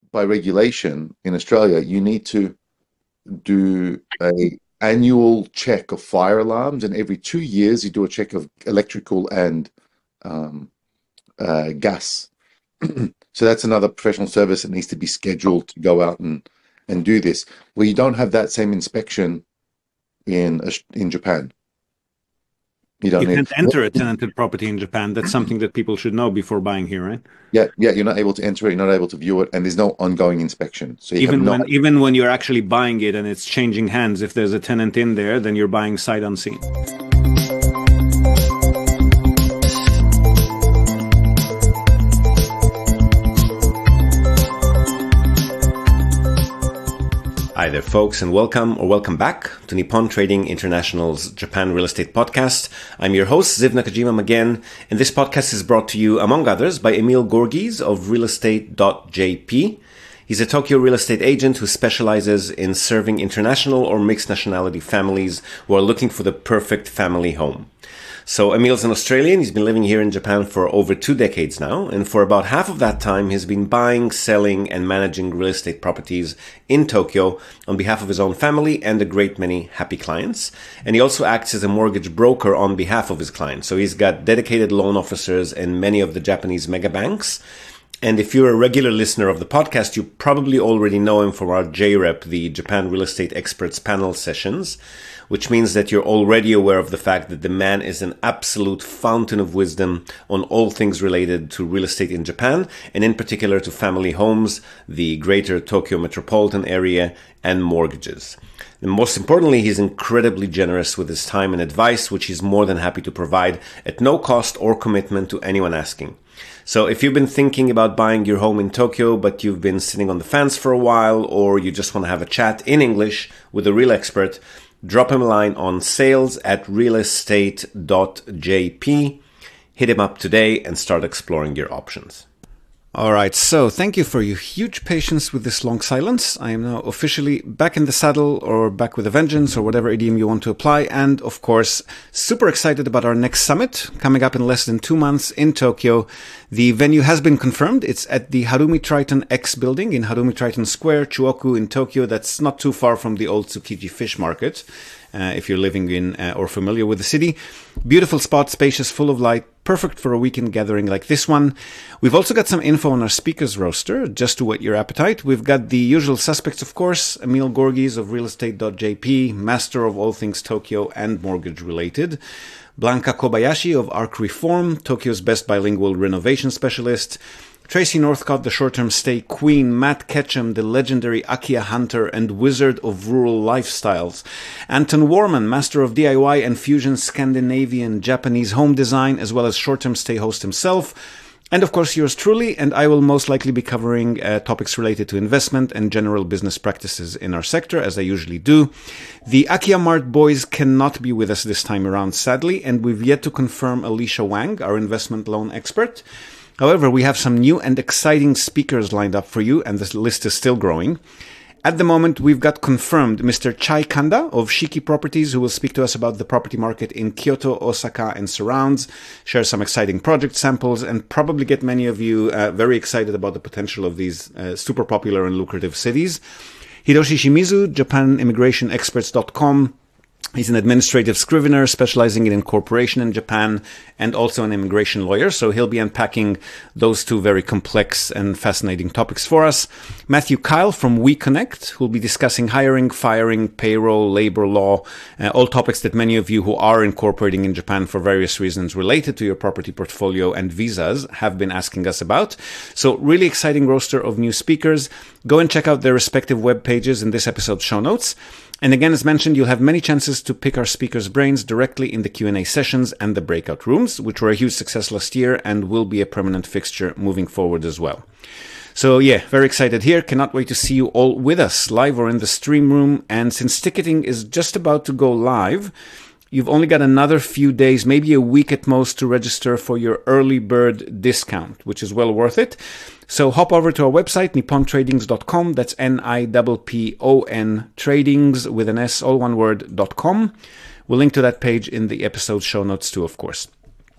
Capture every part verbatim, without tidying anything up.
by regulation in Australia, you need to do a annual check of fire alarms, and every two years you do a check of electrical and um, uh, gas. So that's another professional service that needs to be scheduled to go out and and do this. Well, you don't have that same inspection in in Japan. You don't You need. can't enter a tenanted property in Japan. That's something that people should know before buying here, right? Yeah, yeah, you're not able to enter it, you're not able to view it, and there's no ongoing inspection. So you have Even no. when even when you're actually buying it and it's changing hands, if there's a tenant in there, then you're buying sight unseen. Hi there, folks, and welcome or welcome back to Nippon Trading International's Japan Real Estate Podcast. I'm your host, Ziv Nakajima again, and this podcast is brought to you, among others, by Emil Gorgies of real estate dot j p. He's a Tokyo real estate agent who specializes in serving international or mixed nationality families who are looking for the perfect family home. So Emil's an Australian. He's been living here in Japan for over two decades now. And for about half of that time, he's been buying, selling, and managing real estate properties in Tokyo on behalf of his own family and a great many happy clients. And he also acts as a mortgage broker on behalf of his clients. So he's got dedicated loan officers in many of the Japanese mega banks. And if you're a regular listener of the podcast, you probably already know him from our J REP, the Japan Real Estate Experts Panel sessions, which means that you're already aware of the fact that the man is an absolute fountain of wisdom on all things related to real estate in Japan, and in particular to family homes, the greater Tokyo metropolitan area, and mortgages. And most importantly, he's incredibly generous with his time and advice, which he's more than happy to provide at no cost or commitment to anyone asking. So if you've been thinking about buying your home in Tokyo, but you've been sitting on the fence for a while, or you just want to have a chat in English with a real expert, drop him a line on sales at real estate dot j p. Hit him up today and start exploring your options. All right, so thank you for your huge patience with this long silence. I am now officially back in the saddle, or back with a vengeance, or whatever idiom you want to apply. And of course, super excited about our next summit coming up in less than two months in Tokyo. The venue has been confirmed. It's at the Harumi Triton X building in Harumi Triton Square, Chuoku in Tokyo. That's not too far from the old Tsukiji fish market. Uh, if you're living in uh, or familiar with the city. Beautiful spot, spacious, full of light, perfect for a weekend gathering like this one. We've also got some info on our speakers roster, just to whet your appetite. We've got the usual suspects, of course, Emil Gorgies of real estate dot j p, master of all things Tokyo and mortgage related. Blanca Kobayashi of Arc Reform, Tokyo's best bilingual renovation specialist. Tracy Northcott, the short-term stay queen. Matt Ketchum, the legendary Akia hunter and wizard of rural lifestyles. Anton Warman, master of D I Y and fusion Scandinavian Japanese home design, as well as short-term stay host himself. And of course, yours truly, and I will most likely be covering uh, topics related to investment and general business practices in our sector, as I usually do. The Akia Mart boys cannot be with us this time around, sadly, and we've yet to confirm Alicia Wang, our investment loan expert. However, we have some new and exciting speakers lined up for you, and the list is still growing. At the moment, we've got confirmed Mister Chai Kanda of Shiki Properties, who will speak to us about the property market in Kyoto, Osaka, and surrounds, share some exciting project samples, and probably get many of you uh, very excited about the potential of these uh, super popular and lucrative cities. Hiroshi Shimizu, Japan Immigration Experts dot com. He's an administrative scrivener specializing in incorporation in Japan and also an immigration lawyer. So he'll be unpacking those two very complex and fascinating topics for us. Matthew Kyle from WeConnect, who'll be discussing hiring, firing, payroll, labor law, uh, all topics that many of you who are incorporating in Japan for various reasons related to your property portfolio and visas have been asking us about. So really exciting roster of new speakers. Go and check out their respective web pages in this episode's show notes. And again, as mentioned, you'll have many chances to pick our speakers' brains directly in the Q and A sessions and the breakout rooms, which were a huge success last year and will be a permanent fixture moving forward as well. So yeah, very excited here. Cannot wait to see you all with us, live or in the stream room. And since ticketing is just about to go live, you've only got another few days, maybe a week at most, to register for your early bird discount, which is well worth it. So hop over to our website, nippon tradings dot com. That's N I P P O N tradings with an S, all one word, dot com. We'll link to that page in the episode show notes too, of course.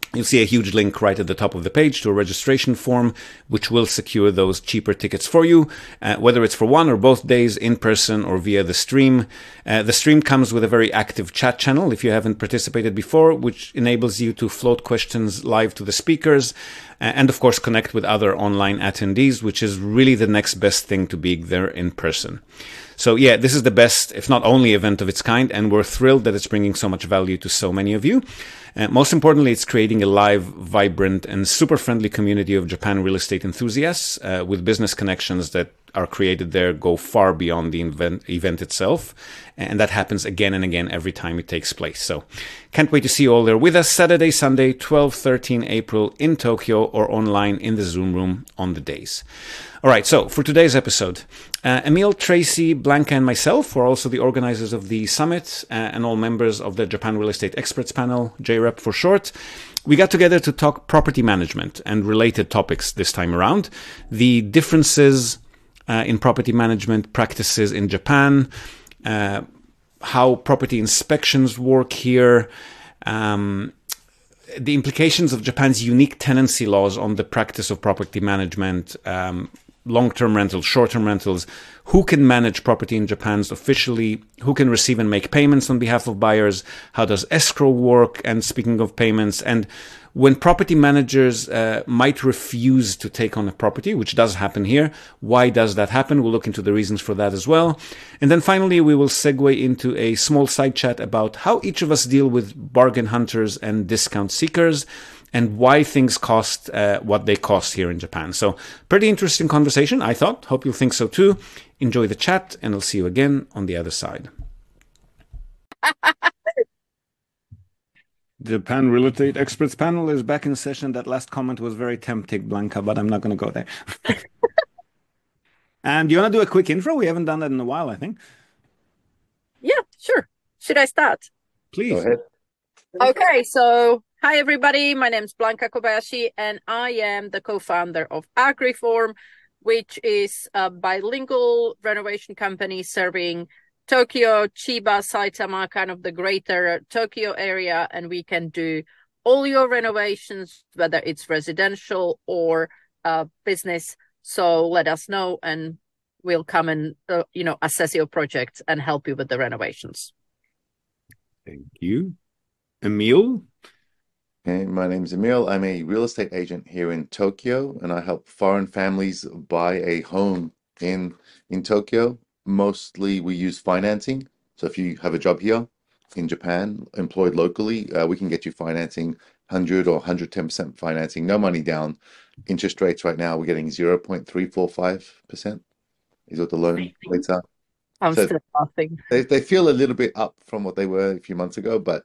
You'll see a huge link right at the top of the page to a registration form, which will secure those cheaper tickets for you, uh, whether it's for one or both days in person or via the stream. Uh, the stream comes with a very active chat channel if you haven't participated before, which enables you to float questions live to the speakers uh, and, of course, connect with other online attendees, which is really the next best thing to being there in person. So yeah, this is the best, if not only, event of its kind, and we're thrilled that it's bringing so much value to so many of you. Uh, most importantly, it's creating a live, vibrant, and super friendly community of Japan real estate enthusiasts uh, with business connections that are created there go far beyond the event, event itself. And that happens again and again every time it takes place. So can't wait to see you all there with us Saturday, Sunday, twelve, thirteen April in Tokyo, or online in the Zoom room on the days. All right, so for today's episode, uh, Emil, Tracy, Blanca, and myself were also the organizers of the summit uh, and all members of the Japan Real Estate Experts Panel, J REP for short. We got together to talk property management and related topics this time around, the differences uh, in property management practices in Japan, uh, how property inspections work here, um, the implications of Japan's unique tenancy laws on the practice of property management, um, long-term rentals, short-term rentals, who can manage property in Japan officially, who can receive and make payments on behalf of buyers, how does escrow work, and speaking of payments, and when property managers uh, might refuse to take on a property, which does happen here, why does that happen? We'll look into the reasons for that as well. And then finally, we will segue into a small side chat about how each of us deal with bargain hunters and discount seekers, and why things cost uh, what they cost here in Japan. So pretty interesting conversation, I thought. Hope you'll think so too. Enjoy the chat, and I'll see you again on the other side. The Japan Real Estate Experts Panel is back in session. That last comment was very tempting, Blanca, but I'm not going to go there. And do you want to do a quick intro? We haven't done that in a while, I think. Yeah, sure. Should I start? Please. Go ahead. Okay, so hi everybody. My name is Blanca Kobayashi, and I am the co-founder of AgriForm, which is a bilingual renovation company serving Tokyo, Chiba, Saitama, kind of the greater Tokyo area, and we can do all your renovations, whether it's residential or uh, business. So let us know, and we'll come and uh, you know assess your project and help you with the renovations. Thank you. Emil? Hey, my name's Emil. I'm a real estate agent here in Tokyo, and I help foreign families buy a home in in Tokyo. Mostly we use financing. So if you have a job here in Japan, employed locally, uh, we can get you financing one hundred or one hundred ten percent financing, no money down. Interest rates right now, we're getting zero point three four five percent is what the loan rates are. I'm So still laughing. they, they feel a little bit up from what they were a few months ago, but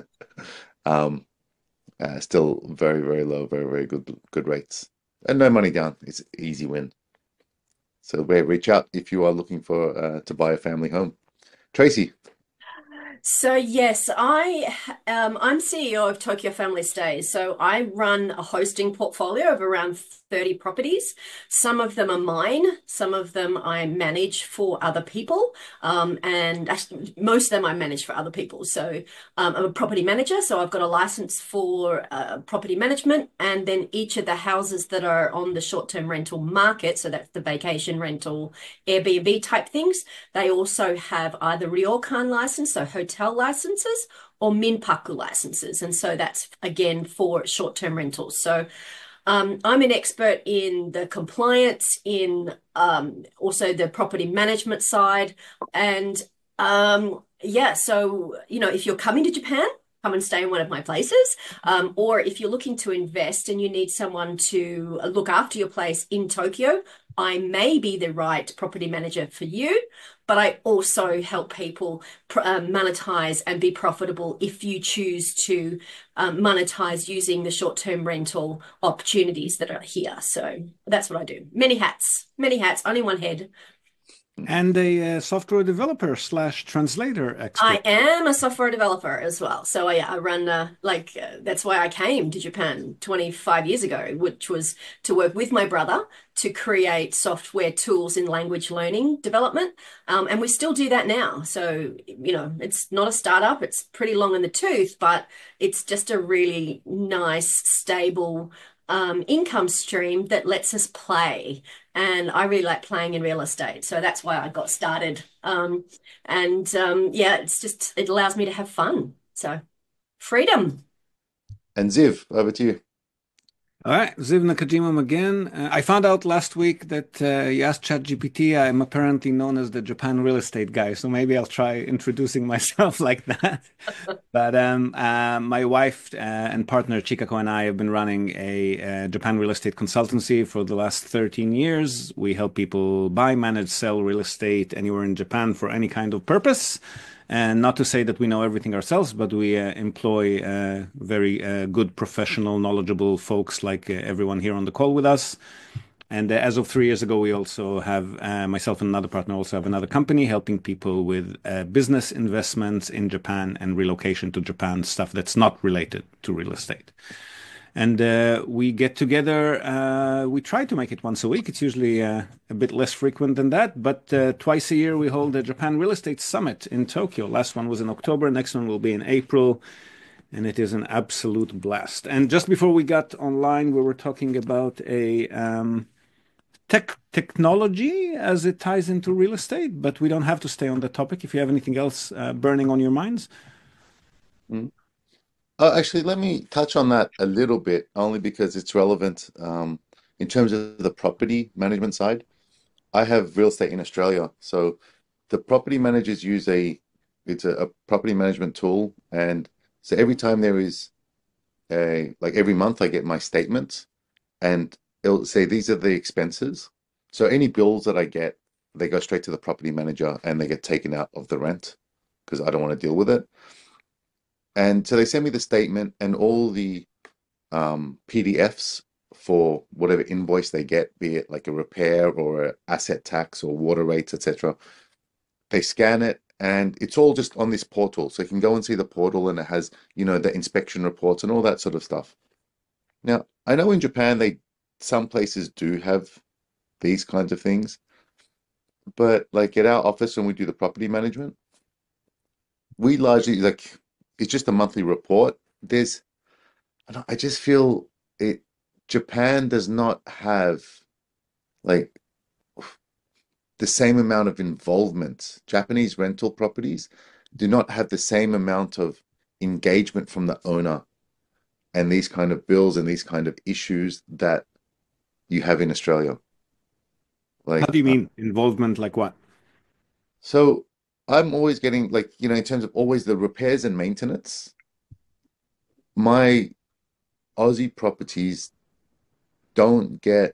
um, uh, still very, very low, very, very good good rates. And no money down. It's an easy win. So reach out if you are looking for uh, to buy a family home. Tracy. So yes, I um, I'm C E O of Tokyo Family Stays. So I run a hosting portfolio of around thirty properties. Some of them are mine. Some of them I manage for other people. Um, and actually, most of them I manage for other people. So um, I'm a property manager. So I've got a license for uh, property management. And then each of the houses that are on the short-term rental market, so that's the vacation rental, Airbnb type things, they also have either ryokan license, so hotel licenses, or minpaku licenses. And so that's, again, for short-term rentals. So Um, I'm an expert in the compliance, in um, also the property management side. And um, yeah, so, you know, if you're coming to Japan, come and stay in one of my places. Um, or if you're looking to invest and you need someone to look after your place in Tokyo, I may be the right property manager for you, but I also help people uh, monetize and be profitable if you choose to um, monetize using the short-term rental opportunities that are here. So that's what I do. Many hats, many hats, only one head. And a uh, software developer slash translator I expert. am a software developer as well. So I, I run, uh, like, uh, that's why I came to Japan twenty-five years ago, which was to work with my brother to create software tools in language learning development. Um, and we still do that now. So, you know, it's not a startup, it's pretty long in the tooth, but it's just a really nice, stable, um, income stream that lets us play. And I really like playing in real estate. So that's why I got started. Um, and um, yeah, it's just, it allows me to have fun. So freedom. And Ziv, over to you. All right, Ziv Nakajima again. Uh, I found out last week that uh, you asked ChatGPT. I'm apparently known as the Japan real estate guy, so maybe I'll try introducing myself like that. But um, uh, my wife uh, and partner Chikako and I have been running a uh, Japan real estate consultancy for the last thirteen years. We help people buy, manage, sell real estate anywhere in Japan for any kind of purpose. And not to say that we know everything ourselves, but we uh, employ uh, very uh, good, professional, knowledgeable folks like uh, everyone here on the call with us. And uh, as of three years ago, we also have, uh, myself and another partner also have another company helping people with uh, business investments in Japan and relocation to Japan, stuff that's not related to real estate. And uh, we get together, uh, we try to make it once a week. It's usually uh, a bit less frequent than that, but uh, twice a year we hold a Japan Real Estate Summit in Tokyo. Last one was in October, next one will be in April, and it is an absolute blast. And just before we got online, we were talking about a um, tech technology as it ties into real estate, but we don't have to stay on the topic. If you have anything else uh, burning on your minds. Mm. Uh, actually, let me touch on that a little bit, only because it's relevant um, in terms of the property management side. I have real estate in Australia, so the property managers use a it's a, a property management tool, and so every time there is a like every month I get my statement, and it'll say these are the expenses. So any bills that I get, they go straight to the property manager and they get taken out of the rent because I don't want to deal with it. And so they send me the statement and all the um, P D Fs for whatever invoice they get, be it like a repair or a asset tax or water rates, et cetera. They scan it and it's all just on this portal. So you can go and see the portal and it has, you know, the inspection reports and all that sort of stuff. Now, I know in Japan, they some places do have these kinds of things, but like at our office when we do the property management, we largely like it's just a monthly report. There's, I don't- I just feel it. Japan does not have like the same amount of involvement. Japanese rental properties do not have the same amount of engagement from the owner and these kind of bills and these kind of issues that you have in Australia. How Like, do you uh, mean involvement? Like what? so I'm always getting like, you know, in terms of always the repairs and maintenance, my Aussie properties don't get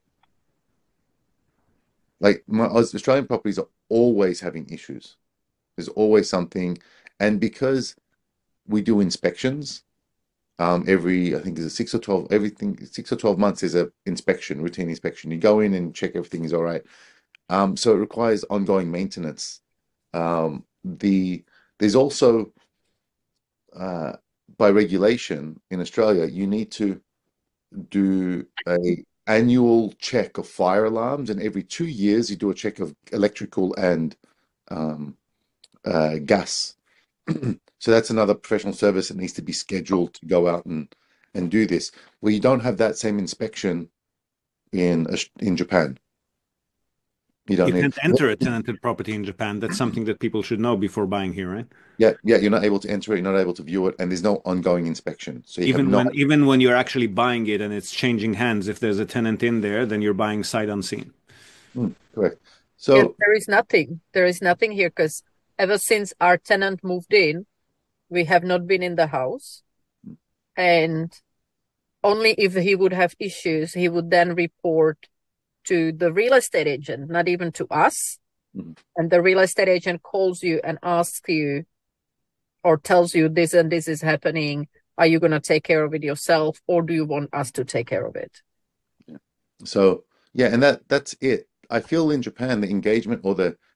like my Aus- Australian properties are always having issues. There's always something. And because we do inspections, um, every, I think it's a six or twelve, everything, six or twelve months is a inspection, routine inspection. You go in and check everything is all right. Um, so it requires ongoing maintenance. Um, the there's also uh, by regulation in Australia, you need to do a annual check of fire alarms, and every two years you do a check of electrical and um, uh, gas. So that's another professional service that needs to be scheduled to go out and and do this. Well, you don't have that same inspection in Aus- in Japan. You You don't need. can't enter a tenanted property in Japan. That's something that people should know before buying here, right? Yeah, yeah, you're not able to enter it, you're not able to view it, and there's no ongoing inspection. So you have Even no. when even when you're actually buying it and it's changing hands, if there's a tenant in there, then you're buying sight unseen. Mm, correct. Yes, So there is nothing. There is nothing here because ever since our tenant moved in, we have not been in the house. And only if he would have issues, he would then report to the real estate agent, not even to us. mhm. And the real estate agent calls you and asks you or tells you this and this is happening. Are you going to take care of it yourself or do you want us to take care of it? So yeah, and that that's it. I feel in Japan the engagement or the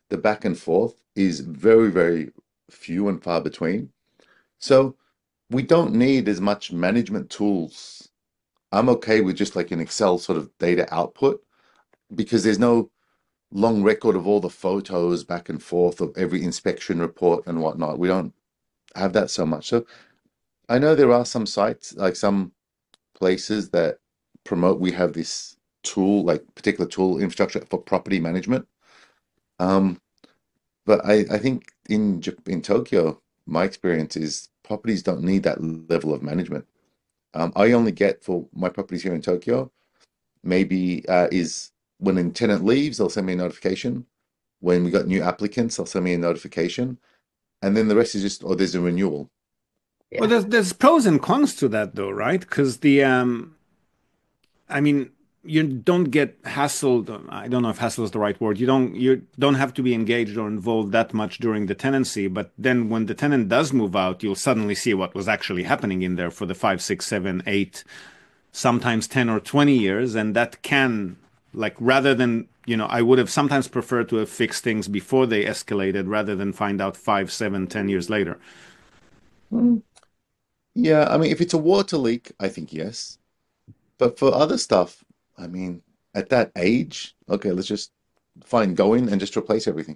the back and forth is very, very few and far between. So we don't need as much management tools. I'm okay with just like an Excel sort of data output because there's no long record of all the photos back and forth of every inspection report and whatnot. We don't have that so much. So I know there are some sites, like some places that promote we have this tool, like particular tool infrastructure for property management. Um, but I, I think in Jap- in Tokyo, my experience is properties don't need that level of management. Um, I only get for my properties here in Tokyo, maybe uh, is when a tenant leaves, they'll send me a notification. When we got new applicants, they'll send me a notification. And then the rest is just, oh, there's a renewal. Yeah. Well, there's there's pros and cons to that though, right? Because the um, I mean, you don't get hassled. I don't know if hassle is the right word. You don't you don't have to be engaged or involved that much during the tenancy. But then when the tenant does move out, you'll suddenly see what was actually happening in there for the five, six, seven, eight, sometimes ten or twenty years, and that can like rather than you know, I would have sometimes preferred to have fixed things before they escalated rather than find out five, seven, ten years later. Mm. Yeah, I mean, if it's a water leak, I think yes. But for other stuff, I mean, at that age, okay, let's just fine go in and just replace everything.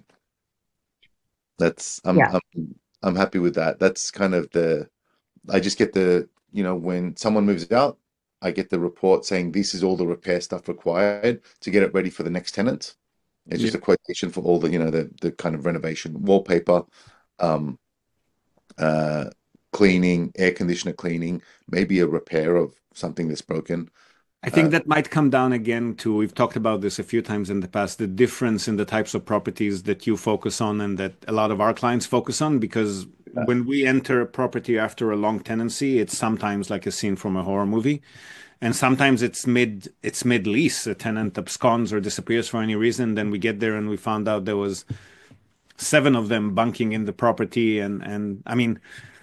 That's I'm Yeah. I'm I'm happy with that. That's kind of the I just get the, you know, when someone moves out, I get the report saying this is all the repair stuff required to get it ready for the next tenant. It's Yeah. just a quotation for all the, you know, the the kind of renovation, wallpaper, um, uh, cleaning, air conditioner cleaning, maybe a repair of something that's broken. I think Uh, that might come down again to, we've talked about this a few times in the past, the difference in the types of properties that you focus on and that a lot of our clients focus on. Because when we enter a property after a long tenancy, it's sometimes like a scene from a horror movie. And sometimes it's mid it's mid lease. A tenant absconds or disappears for any reason. Then we get there and we found out there was seven of them bunking in the property. And and I mean,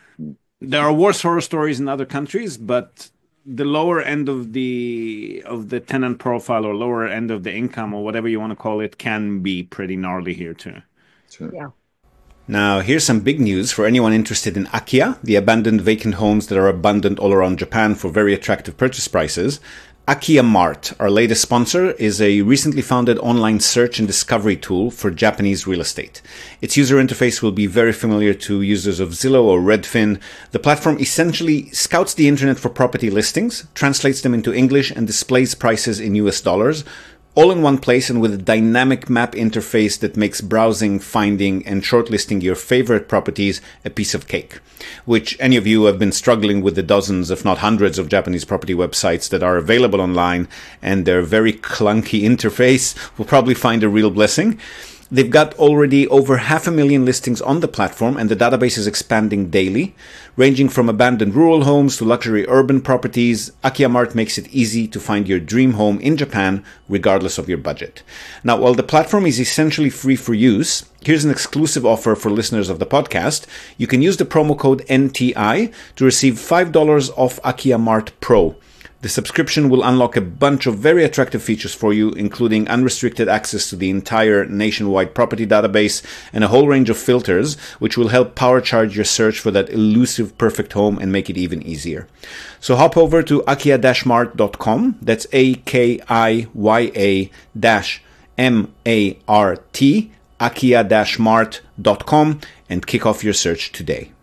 there are worse horror stories in other countries, but the lower end of the of the tenant profile or lower end of the income or whatever you want to call it can be pretty gnarly here too. so Yeah. Now, here's some big news for anyone interested in Akiya, the abandoned vacant homes that are abundant all around Japan for very attractive purchase prices. Akiya Mart, our latest sponsor, is a recently founded online search and discovery tool for Japanese real estate. Its user interface will be very familiar to users of Zillow or Redfin. The platform essentially scouts the internet for property listings, translates them into English, and displays prices in U S dollars, all in one place and with a dynamic map interface that makes browsing, finding, and shortlisting your favorite properties a piece of cake. Which any of you who have been struggling with the dozens, if not hundreds, of Japanese property websites that are available online and their very clunky interface will probably find a real blessing. They've got already over half a million listings on the platform, and the database is expanding daily. Ranging from abandoned rural homes to luxury urban properties, Akiya Mart makes it easy to find your dream home in Japan, regardless of your budget. Now, while the platform is essentially free for use, here's an exclusive offer for listeners of the podcast. You can use the promo code N T I to receive five dollars off Akiya Mart Pro. The subscription will unlock a bunch of very attractive features for you, including unrestricted access to the entire nationwide property database and a whole range of filters, which will help power charge your search for that elusive perfect home and make it even easier. So hop over to akiya dash mart dot com. That's A K I Y A dash M A R T, akiya dash mart dot com, and kick off your search today.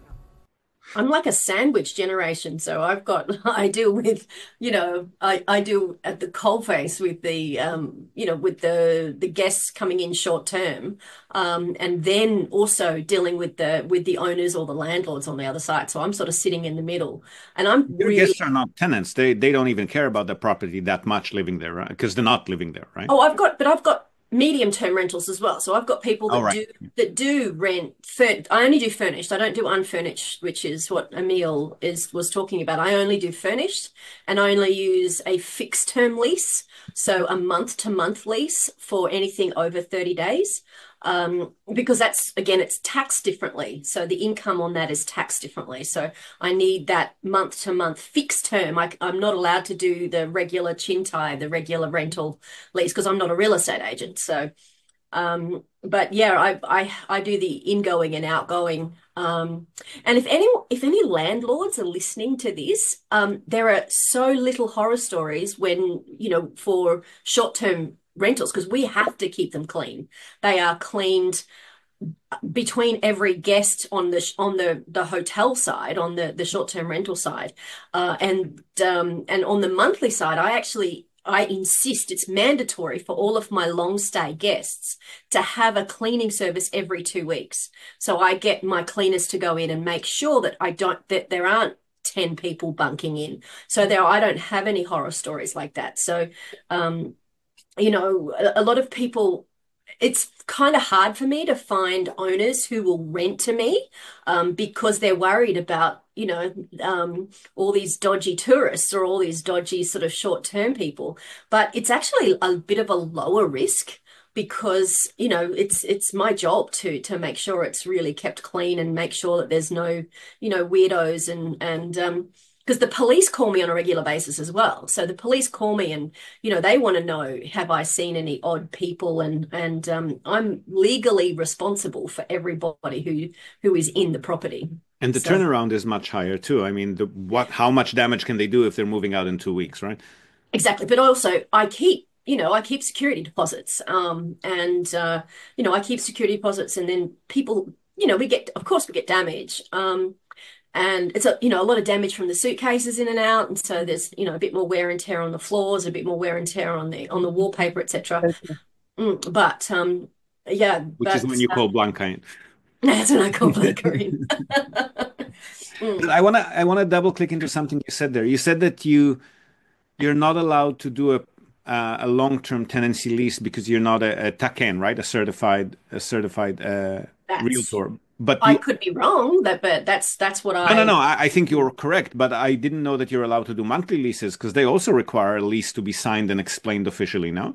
I'm like a sandwich generation, so I've got I deal with, you know, I I deal at the coalface with the um, you know, with the the guests coming in short term, um, and then also dealing with the with the owners or the landlords on the other side. So I'm sort of sitting in the middle, and I'm Your really guests are not tenants. They they don't even care about the property that much living there, right? Because they're not living there, right? oh, I've got, but I've got medium term rentals as well. So I've got people All that right. do that do rent. Fur I only do furnished. I don't do unfurnished, which is what Emil is was talking about. I only do furnished, and I only use a fixed term lease, so a month to month lease for anything over thirty days. Um, because that's, again, it's taxed differently. So the income on that is taxed differently. So I need that month to month fixed term. I, I'm not allowed to do the regular chintai, the regular rental lease, because I'm not a real estate agent. So Um, but yeah, I, I I do the ingoing and outgoing. Um, and if any if any landlords are listening to this, um, there are so little horror stories when, you know, for short-term rentals, because we have to keep them clean. They are cleaned between every guest on the on the the hotel side, on the the short-term rental side, uh, and um, and on the monthly side, I actually I insist it's mandatory for all of my long stay guests to have a cleaning service every two weeks. So I get my cleaners to go in and make sure that I don't that there aren't ten people bunking in. So there I don't have any horror stories like that. So um, you know, a, a lot of people, it's kind of hard for me to find owners who will rent to me um, because they're worried about, you know, um, all these dodgy tourists or all these dodgy sort of short-term people. But it's actually a bit of a lower risk because, you know, it's it's my job to to make sure it's really kept clean and make sure that there's no, you know, weirdos and and um, because the police call me on a regular basis as well. So the police call me and, you know, they want to know, have I seen any odd people? And and um, I'm legally responsible for everybody who who is in the property. And the So turnaround is much higher too. I mean, the what how much damage can they do if they're moving out in two weeks, right? exactly. But also I keep, you know, I keep security deposits. Um, and uh, you know, I keep security deposits and then people, you know, we get, of course we get damage. Um, and it's a you know a lot of damage from the suitcases in and out, and so there's you know a bit more wear and tear on the floors, a bit more wear and tear on the on the wallpaper, et cetera. Mm, but um, yeah, Which is but when you uh, call Blanca in. that's when I call Blackberry. But Mm, I wanna I wanna double click into something you said there. You said that you you're not allowed to do a uh, a long-term tenancy lease because you're not a, a taken, right? A certified a certified uh, that's realtor. But I you could be wrong, that but that's that's what no no I no. I, I think you're correct, but I didn't know that you're allowed to do monthly leases because they also require a lease to be signed and explained officially. No.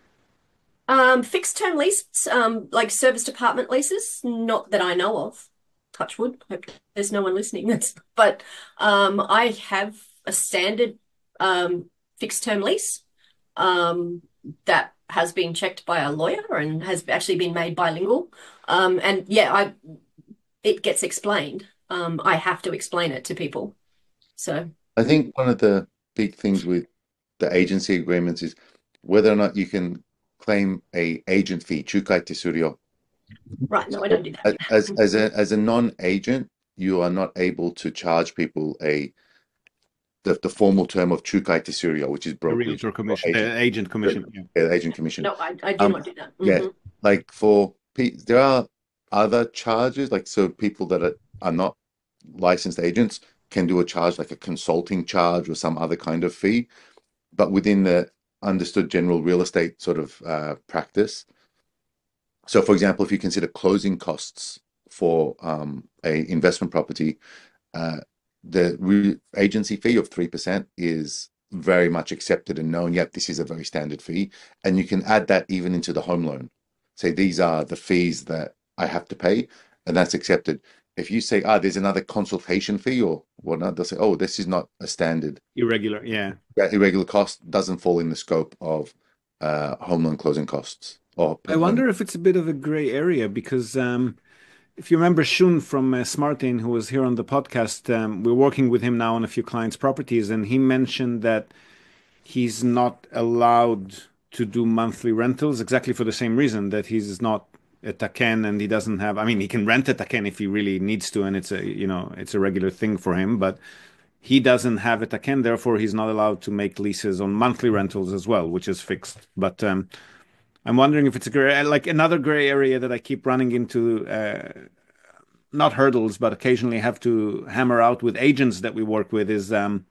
um fixed term leases, um like service department leases, not that I know of. Touch wood. Hope there's no one listening. That's but um I have a standard um fixed term lease um, that has been checked by a lawyer and has actually been made bilingual. Um, and yeah, I it gets explained. Um, I have to explain it to people. So I think one of the big things with the agency agreements is whether or not you can claim a agent fee, chukai tesurio. right, no, I So don't do that. as as a as a non-agent, you are not able to charge people a the, the formal term of chukai tesurio, which is The brokerage realtor or commission, agent the agent commission. Yeah. yeah, agent commission. No, I, I do Um, not do that. yeah, Hmm. like for pe- there are other charges, like so people that are, are not licensed agents can do a charge like a consulting charge or some other kind of fee, but within the understood general real estate sort of uh, practice. So, for example, if you consider closing costs for um, a investment property, uh, the re agency fee of three percent is very much accepted and known. Yep, this is a very standard fee. And you can add that even into the home loan. Say, these are the fees that I have to pay, and that's accepted. If you say, ah, there's another consultation fee or whatnot, they'll say, oh, this is not a standard. Irregular. Yeah. That irregular cost doesn't fall in the scope of uh, home loan closing costs. Or I wonder if it's a bit of a gray area because um, if you remember Shun from uh, Smartin, who was here on the podcast, um, we're working with him now on a few clients' properties, and he mentioned that he's not allowed to do monthly rentals exactly for the same reason that he's not a taken and he doesn't have. I mean, he can rent a taken if he really needs to, and it's a you know it's a regular thing for him, but he doesn't have a taken, therefore he's not allowed to make leases on monthly rentals as well, which is fixed. But um, I'm wondering if it's a gray, like another gray area that I keep running into, uh, not hurdles, but occasionally have to hammer out with agents that we work with is um,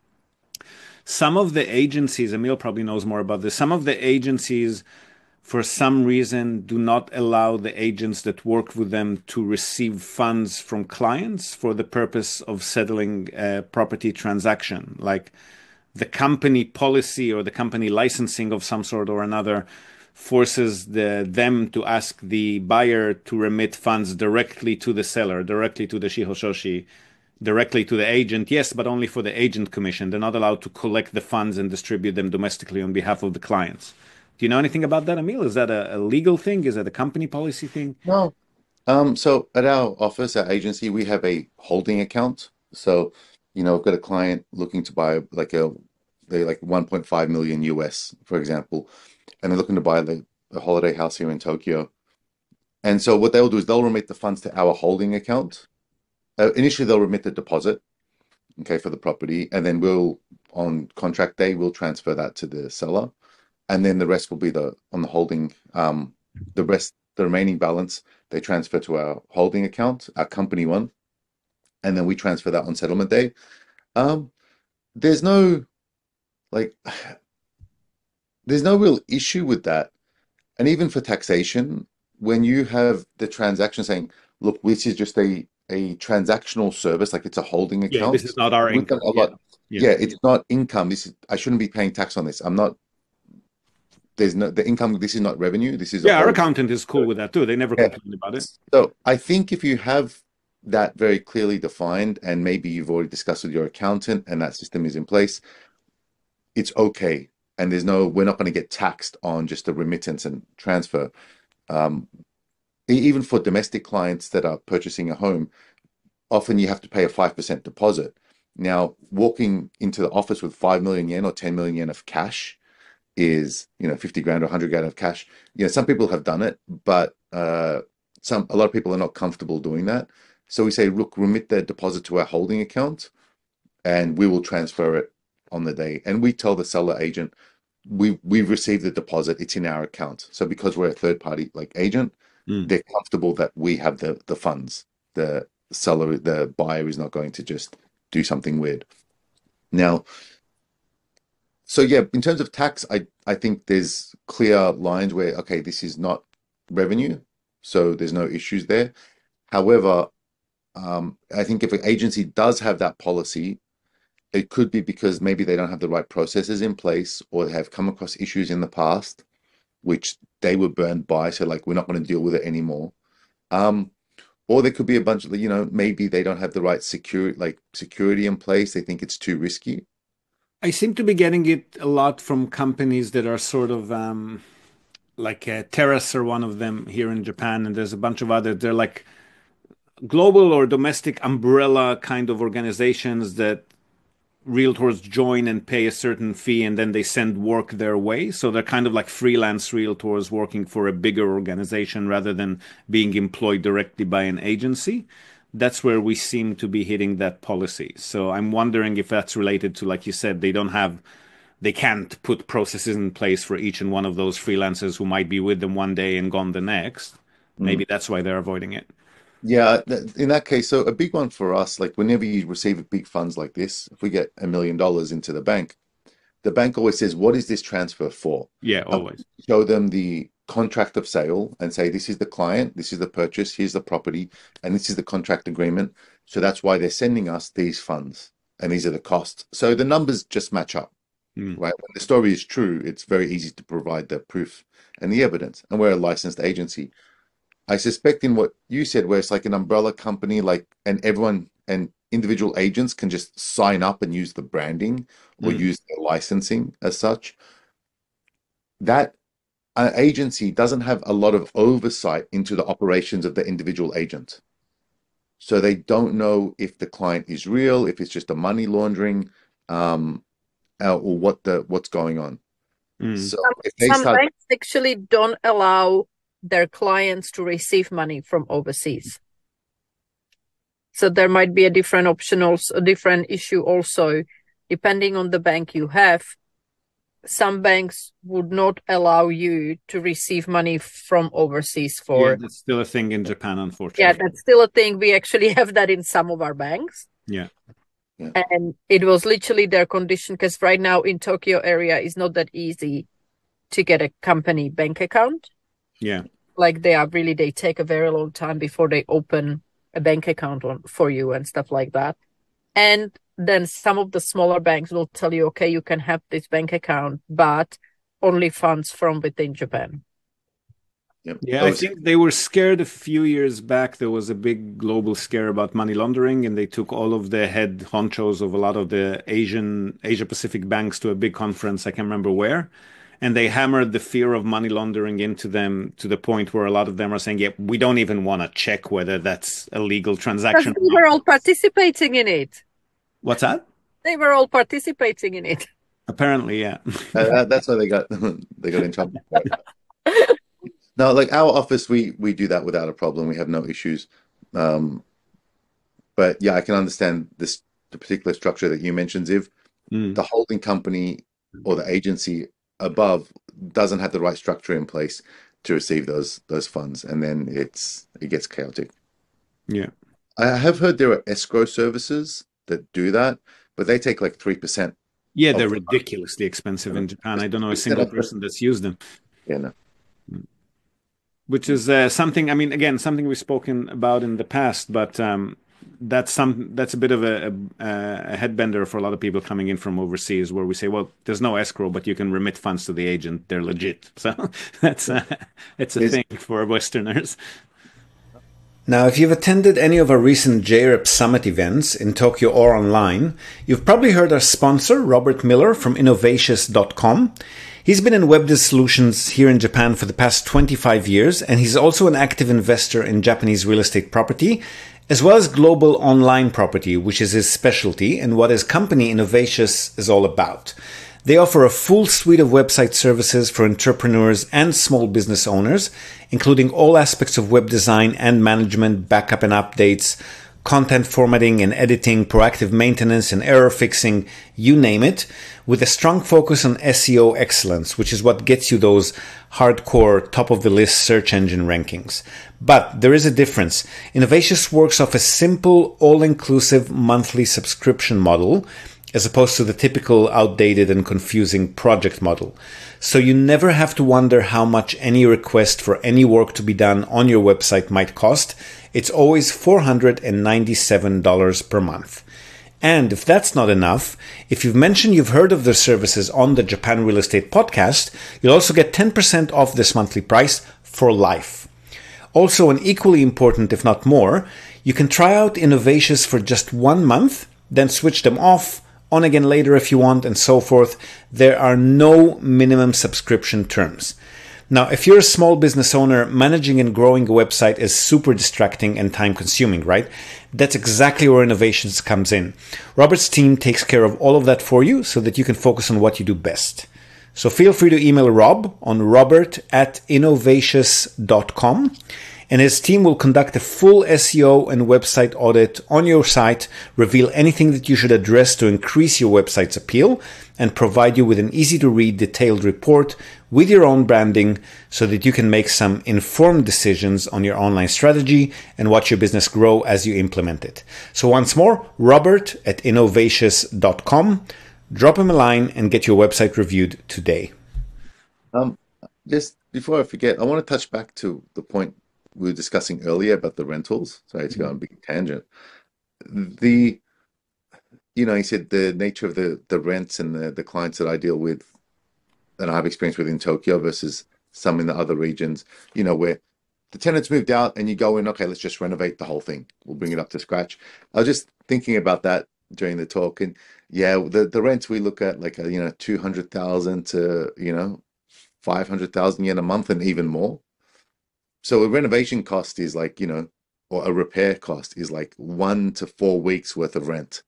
some of the agencies, Emil probably knows more about this, some of the agencies, for some reason, do not allow the agents that work with them to receive funds from clients for the purpose of settling a property transaction. Like the company policy or the company licensing of some sort or another forces the them to ask the buyer to remit funds directly to the seller, directly to the shihoshoshi, directly to the agent. Yes, but only for the agent commission. They're not allowed to collect the funds and distribute them domestically on behalf of the clients. Do you know anything about that, Emil? Is that a, a legal thing? Is that a company policy thing? No. Um, so at our office, our agency, we have a holding account. So, you know, I've got a client looking to buy like a they like one point five million U S, for example, and they're looking to buy the a holiday house here in Tokyo. And so what they'll do is they'll remit the funds to our holding account. Uh, initially, they'll remit the deposit, okay, for the property, and then we'll on contract day we'll transfer that to the seller, and then the rest will be the on the holding. Um, the rest, the remaining balance, they transfer to our holding account, our company one, and then we transfer that on settlement day. Um, there's no like, there's no real issue with that, and even for taxation, when you have the transaction saying, "Look, this is just a a transactional service, like it's a holding Yeah, this account." is not our We've done income. a Yeah, lot. yeah. Yeah, it's not income. This is I shouldn't be paying tax on this. I'm not. There's no the income. This is not revenue. This is a Yeah, our whole. accountant is cool with that too. They never Yeah. complain about it. So I think if you have that very clearly defined, and maybe you've already discussed with your accountant, and that system is in place, it's okay. And there's no, we're not going to get taxed on just the remittance and transfer. Um, e- even for domestic clients that are purchasing a home, often you have to pay a five percent deposit. Now, walking into the office with five million yen or ten million yen of cash is, you know, fifty grand or one hundred grand of cash. You know, some people have done it, but uh, some a lot of people are not comfortable doing that. So we say, look, remit the deposit to our holding account, and we will transfer it on the day. And we tell the seller agent, we we've received the deposit, it's in our account. So because we're a third party like agent, Mm. they're comfortable that we have the the funds. The seller, the buyer is not going to just do something weird. Now, so yeah, in terms of tax, I I think there's clear lines where, okay, this is not revenue, so there's no issues there. However, um, I think if an agency does have that policy, it could be because maybe they don't have the right processes in place, or they have come across issues in the past which they were burned by. So like, we're not going to deal with it anymore. Um, or there could be a bunch of, you know, maybe they don't have the right security, like security in place. They think it's too risky. I seem to be getting it a lot from companies that are sort of um, like uh, Terrace are one of them here in Japan, and there's a bunch of others. They're like global or domestic umbrella kind of organizations that realtors join and pay a certain fee, and then they send work their way. So they're kind of like freelance realtors working for a bigger organization rather than being employed directly by an agency. That's where we seem to be hitting that policy. So I'm wondering if that's related to, like you said, they don't have, they can't put processes in place for each and one of those freelancers who might be with them one day and gone the next. Mm. Maybe that's why they're avoiding it. Yeah, th- in that case, so a big one for us, like whenever you receive big funds like this, if we get a million dollars into the bank, the bank always says, what is this transfer for? Yeah, And we always. show them the contract of sale and say, this is the client, this is the purchase, here's the property, and this is the contract agreement. So that's why they're sending us these funds, and these are the costs. So the numbers just match up, Mm. right? When the story is true, it's very easy to provide the proof and the evidence. And we're a licensed agency. I suspect in what you said, where it's like an umbrella company, like, and everyone and individual agents can just sign up and use the branding or Mm. use the licensing as such. That an agency doesn't have a lot of oversight into the operations of the individual agent. So they don't know if the client is real, if it's just a money laundering, um, uh, or what the what's going on. Mm. So Some, if they some start, banks actually don't allow their clients to receive money from overseas. So there might be a different option, also a different issue also, depending on the bank you have. Some banks would not allow you to receive money from overseas Yeah, for, that's still a thing in Japan, yeah, unfortunately. that's still a thing. We actually have that in some of our banks. Yeah. yeah, And it was literally their condition, because right now in Tokyo area is not that easy to get a company bank account. Yeah. Like they are really, they take a very long time before they open a bank account on, for you and stuff like that. And then some of the smaller banks will tell you, okay, you can have this bank account, but only funds from within Japan. yeah, Yeah, I those, think they were scared a few years back. There was a big global scare about money laundering, and they took all of the head honchos of a lot of the Asian, Asia Pacific banks to a big conference. I can't remember where. and they hammered the fear of money laundering into them to the point where a lot of them are saying, yeah, we don't even want to check whether that's a legal transaction. Because they were all participating in it. What's that? They were all participating in it. Apparently, yeah. uh, that's why they got they got in trouble. No, like our office, we we do that without a problem. We have no issues. Um, but yeah, I can understand this the particular structure that you mentioned, Ziv. Mm. The holding company or the agency above doesn't have the right structure in place to receive those those funds, and then it's it gets chaotic. Yeah, I have heard there are escrow services that do that, but they take like three percent. Yeah, they're ridiculously expensive in Japan. I don't know a single person that's used them. Yeah, no. Which is uh, something, I mean, again, something we've spoken about in the past, but um, that's some that's a bit of a, a, a headbender for a lot of people coming in from overseas, where we say, well, there's no escrow, but you can remit funds to the agent. They're legit. So that's a, it's a Is, thing for Westerners. Now, if you've attended any of our recent J R E P Summit events in Tokyo or online, you've probably heard our sponsor, Robert Miller from Innovatius dot com. He's been in web solutions here in Japan for the past twenty-five years, and he's also an active investor in Japanese real estate property, as well as global online property, which is his specialty and what his company Innovatius is all about. They offer a full suite of website services for entrepreneurs and small business owners, including all aspects of web design and management, backup and updates, content formatting and editing, proactive maintenance and error fixing, you name it, with a strong focus on S E O excellence, which is what gets you those hardcore top-of-the-list search engine rankings. But there is a difference. Innovatius works off a simple, all-inclusive monthly subscription model, as opposed to the typical outdated and confusing project model. So you never have to wonder how much any request for any work to be done on your website might cost. It's always four hundred ninety-seven dollars per month. And if that's not enough, if you've mentioned you've heard of their services on the Japan Real Estate Podcast, you'll also get ten percent off this monthly price for life. Also, and equally important, if not more, you can try out Innovatius for just one month, then switch them off, on again later if you want, and so forth. There are no minimum subscription terms. Now, if you're a small business owner, managing and growing a website is super distracting and time consuming, right? That's exactly where Innovatius comes in. Robert's team takes care of all of that for you so that you can focus on what you do best. So feel free to email Rob on robert at innovatius dot com. And his team will conduct a full S E O and website audit on your site, reveal anything that you should address to increase your website's appeal, and provide you with an easy-to-read detailed report with your own branding so that you can make some informed decisions on your online strategy and watch your business grow as you implement it. So once more, Robert at innovatius dot com. Drop him a line and get your website reviewed today. Um, just before I forget, I want to touch back to the point we were discussing earlier about the rentals. Sorry to go on a big tangent. The, you know, you said the nature of the the rents and the, the clients that I deal with and I have experience with in Tokyo versus some in the other regions, you know, where the tenants moved out and you go in, okay, let's just renovate the whole thing. We'll bring it up to scratch. I was just thinking about that during the talk. And yeah, the, the rents we look at like, a, you know, two hundred thousand to, you know, five hundred thousand yen a month and even more. So a renovation cost is like, you know, or a repair cost is like one to four weeks worth of rent.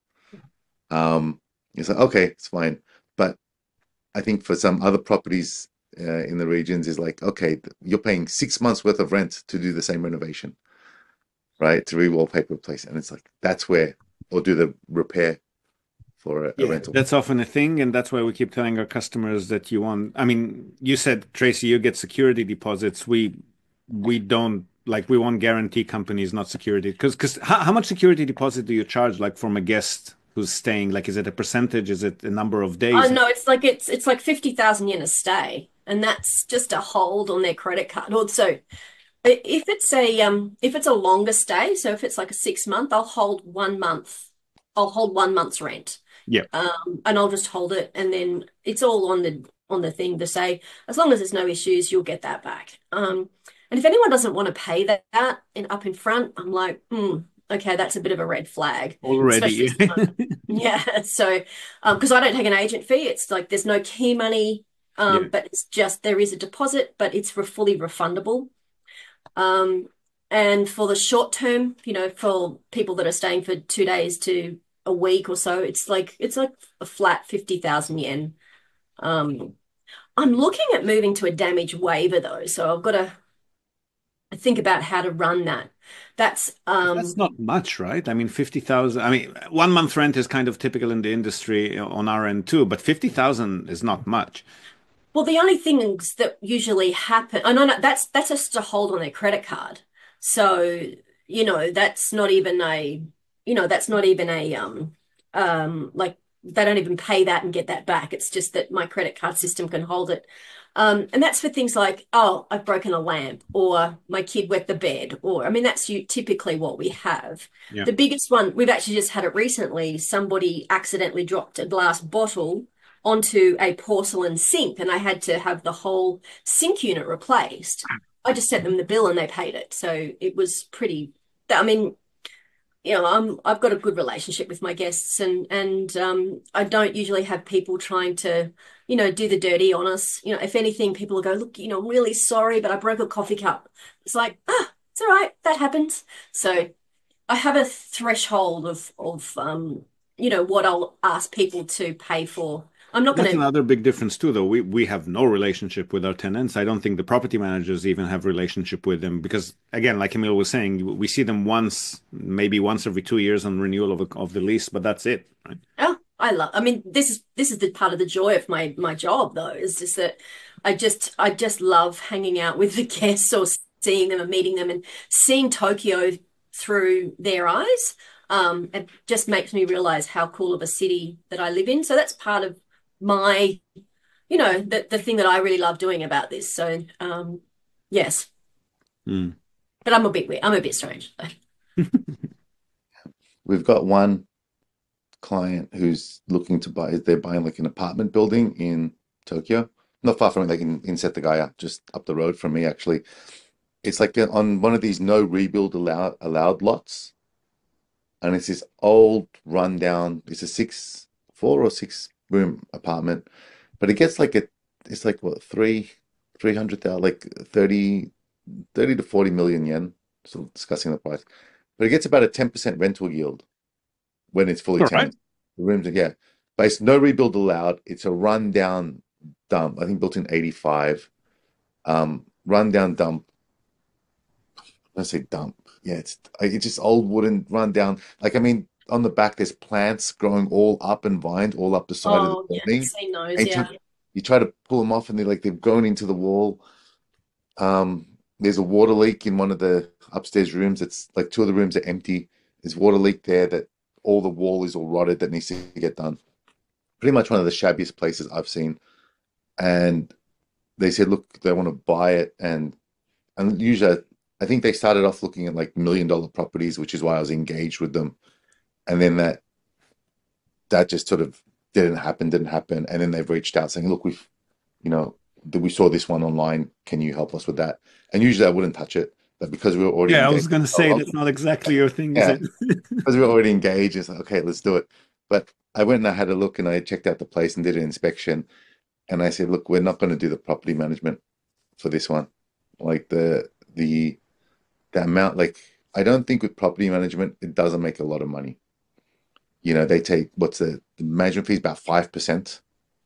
Um, it's like, okay, it's fine. But I think for some other properties uh, in the regions is like, okay, you're paying six months worth of rent to do the same renovation, right? To re-wallpaper place. And it's like, that's where, or do the repair for a, yeah, a rental. That's often a thing. And that's why we keep telling our customers that you want, I mean, you said, Tracy, you get security deposits. We, we don't, like, we want guarantee companies, not security. Because because how, how much security deposit do you charge, like, from a guest who's staying? Like, is it a percentage? Is it a number of days? Oh no, it's like it's it's like fifty thousand yen a stay, and that's just a hold on their credit card. Also, if it's a um if it's a longer stay, so if it's like a six month, I'll hold one month. I'll hold one month's rent. Yeah. Um, and I'll just hold it, and then it's all on the on the thing to say, as long as there's no issues, you'll get that back. Um. And if anyone doesn't want to pay that, that in, up in front, I'm like, hmm, okay, that's a bit of a red flag. Already. Yeah. So, um, because I don't take an agent fee, it's like there's no key money Um, Yeah. but it's just there is a deposit, but it's re- fully refundable. Um, and for the short term, you know, for people that are staying for two days to a week or so, it's like it's like a flat fifty thousand yen. Um, I'm looking at moving to a damage waiver though, so I've got to think about how to run that. That's That's um not much, right? I mean, fifty thousand. I mean, one month rent is kind of typical in the industry on our end too, but fifty thousand is not much. well, the only things that usually happen, I know that's that's just a hold on their credit card. So, you know, that's not even a, you know, that's not even a um um like they don't even pay that and get that back. It's just that my credit card system can hold it. Um, and that's for things like, oh, I've broken a lamp, or my kid wet the bed, or I mean, that's you typically what we have. Yeah. The biggest one, we've actually just had it recently. Somebody accidentally dropped a glass bottle onto a porcelain sink, and I had to have the whole sink unit replaced. I just sent them the bill and they paid it. So it was pretty, I mean, you know, I'm I've got a good relationship with my guests, and and um I don't usually have people trying to, you know, do the dirty on us. You know, if anything, people will go, look, you know, I'm really sorry, but I broke a coffee cup. It's like, ah, it's all right, that happens. So I have a threshold of of um, you know, what I'll ask people to pay for. I'm not That's going to. another big difference too, though. We we have no relationship with our tenants. I don't think the property managers even have relationship with them because, again, like Emil was saying, we see them once, maybe once every two years on renewal of a, of the lease, but that's it, right? Oh, I love. I mean, this is this is the part of the joy of my my job, though, is just that I just I just love hanging out with the guests or seeing them and meeting them and seeing Tokyo through their eyes. Um, it just makes me realize how cool of a city that I live in. So that's part of my, you know, the the thing that I really love doing about this. So, um, yes, Mm. but I'm a bit weird. I'm a bit strange. We've got one client who's looking to buy, they're buying like an apartment building in Tokyo, not far from it, like in, in Setagaya, just up the road from me, actually. It's like they're on one of these no rebuild allowed allowed lots, and it's this old rundown. It's a six, four or six room apartment, but it gets like a, it's like what three, three hundred thousand, like thirty, thirty to forty million yen. Still discussing the price, but it gets about a ten percent rental yield when it's fully All right. tenanted. The rooms are, yeah, but it's no rebuild allowed. It's a rundown dump. I think built in eighty-five. Um, rundown dump. Let's say dump. Yeah, it's it's just old wooden rundown. Like I mean, on the back there's plants growing all up and vines all up the side of the Oh, yeah, building. seen those. And you Yeah. try, you try to pull them off, and they're like they've grown into the wall. Um, there's a water leak in one of the upstairs rooms. It's like two of the rooms are empty. There's water leak there that all the wall is all rotted that needs to get done. Pretty much one of the shabbiest places I've seen. And they said, look, they want to buy it, and and usually I think they started off looking at like million dollar properties, which is why I was engaged with them. And then that that just sort of didn't happen, didn't happen. And then they've reached out saying, look, we've, you know, we saw this one online. Can you help us with that? And usually I wouldn't touch it, but because we were already Yeah, I was engaged, going to say oh, that's not exactly your thing, is yeah, it? because we were already engaged, it's like, okay, let's do it. But I went and I had a look and I checked out the place and did an inspection. And I said, look, we're not going to do the property management for this one. Like the the the amount, like I don't think with property management it doesn't make a lot of money. You know, they take what's the, the management fee is about five percent,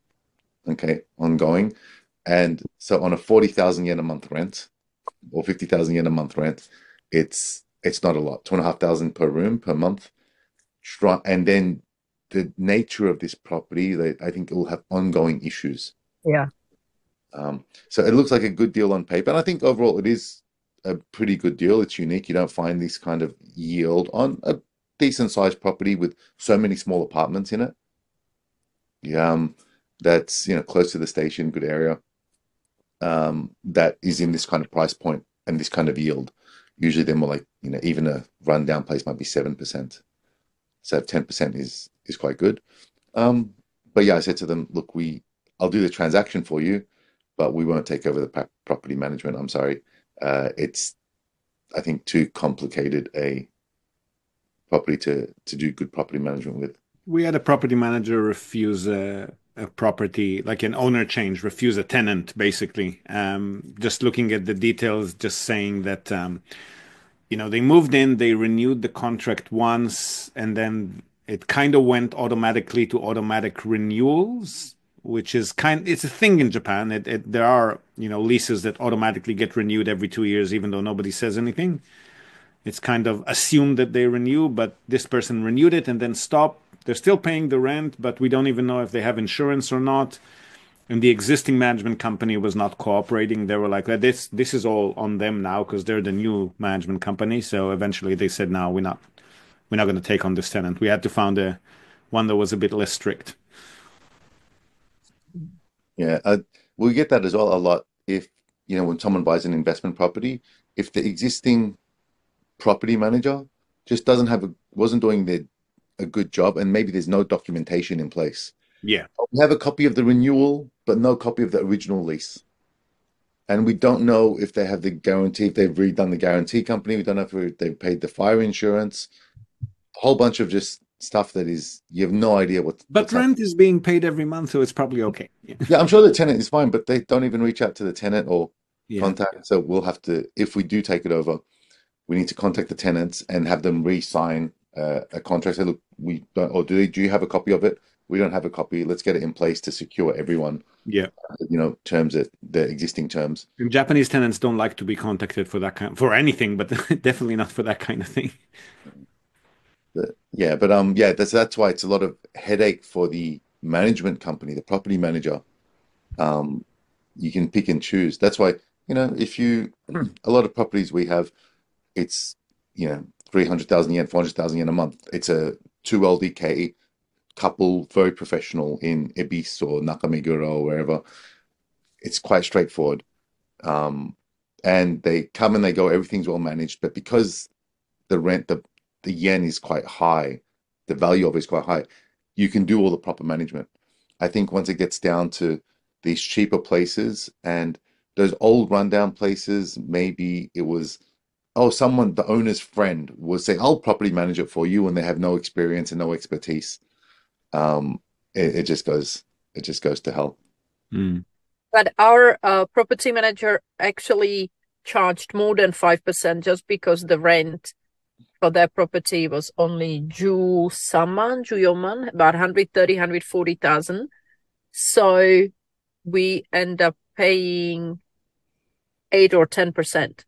okay, ongoing. And so on a forty thousand yen a month rent or fifty thousand yen a month rent, it's it's not a lot. Two and a half thousand per room per month. Try, and then the nature of this property, they, I think it will have ongoing issues. Yeah. Um, so it looks like a good deal on paper, and I think overall it is a pretty good deal. It's unique. You don't find this kind of yield on a decent sized property with so many small apartments in it. Yeah, um, that's you know close to the station, good area. Um, that is in this kind of price point and this kind of yield. Usually they're more like you know even a rundown place might be seven percent. So ten percent is is quite good. Um, but yeah, I said to them, look, we I'll do the transaction for you, but we won't take over the pa- property management. I'm sorry. Uh, it's I think too complicated a property to to do good property management with. We had a property manager refuse a, a property, like an owner change, refuse a tenant, basically. Um, just looking at the details, just saying that, um, you know, they moved in, they renewed the contract once, and then it kind of went automatically to automatic renewals, which is kind, it's a thing in Japan. It, it, there are, you know, leases that automatically get renewed every two years, even though nobody says anything. It's kind of assumed that they renew, but this person renewed it and then stopped. They're still paying the rent, but we don't even know if they have insurance or not. And the existing management company was not cooperating. They were like, this this is all on them now because they're the new management company. So eventually they said, no, we're not we're not going to take on this tenant. We had to find a one that was a bit less strict. Yeah, uh, we get that as well a lot. If, you know, when someone buys an investment property, if the existing property manager just doesn't have a, wasn't doing their, a good job, and maybe there's no documentation in place. Yeah. We have a copy of the renewal, but no copy of the original lease. And we don't know if they have the guarantee, if they've redone the guarantee company. We don't know if they've paid the fire insurance. A whole bunch of just stuff that is, you have no idea what. But rent happening. Is being paid every month, so it's probably okay. Yeah. Yeah, I'm sure the tenant is fine, but they don't even reach out to the tenant or yeah. contact. So we'll have to, if we do take it over, we need to contact the tenants and have them re-sign uh, a contract. Say, look, we don't, or do they, do you have a copy of it? We don't have a copy. Let's get it in place to secure everyone. Yeah, uh, you know, terms that the existing terms. And Japanese tenants don't like to be contacted for that kind for anything, but definitely not for that kind of thing. But, yeah, but um, yeah, that's that's why it's a lot of headache for the management company, the property manager. Um, you can pick and choose. That's why, you know, if you a lot of properties we have, it's, you know, three hundred thousand yen, four hundred thousand yen a month. It's a two L D K. Couple, very professional in Ibis or Nakameguro or wherever. It's quite straightforward. Um, and they come and they go, everything's well managed. But because the rent, the, the yen is quite high, the value of it is quite high, you can do all the proper management. I think once it gets down to these cheaper places and those old rundown places, maybe it was, oh, someone, the owner's friend will say, I'll property manage it for you when they have no experience and no expertise. Um, it, it just goes, it just goes to hell. Mm. But our uh, property manager actually charged more than five percent just because the rent for their property was only Ju Saman, Juyoman, about one hundred thirty, one hundred forty thousand. So we end up paying eight or ten percent.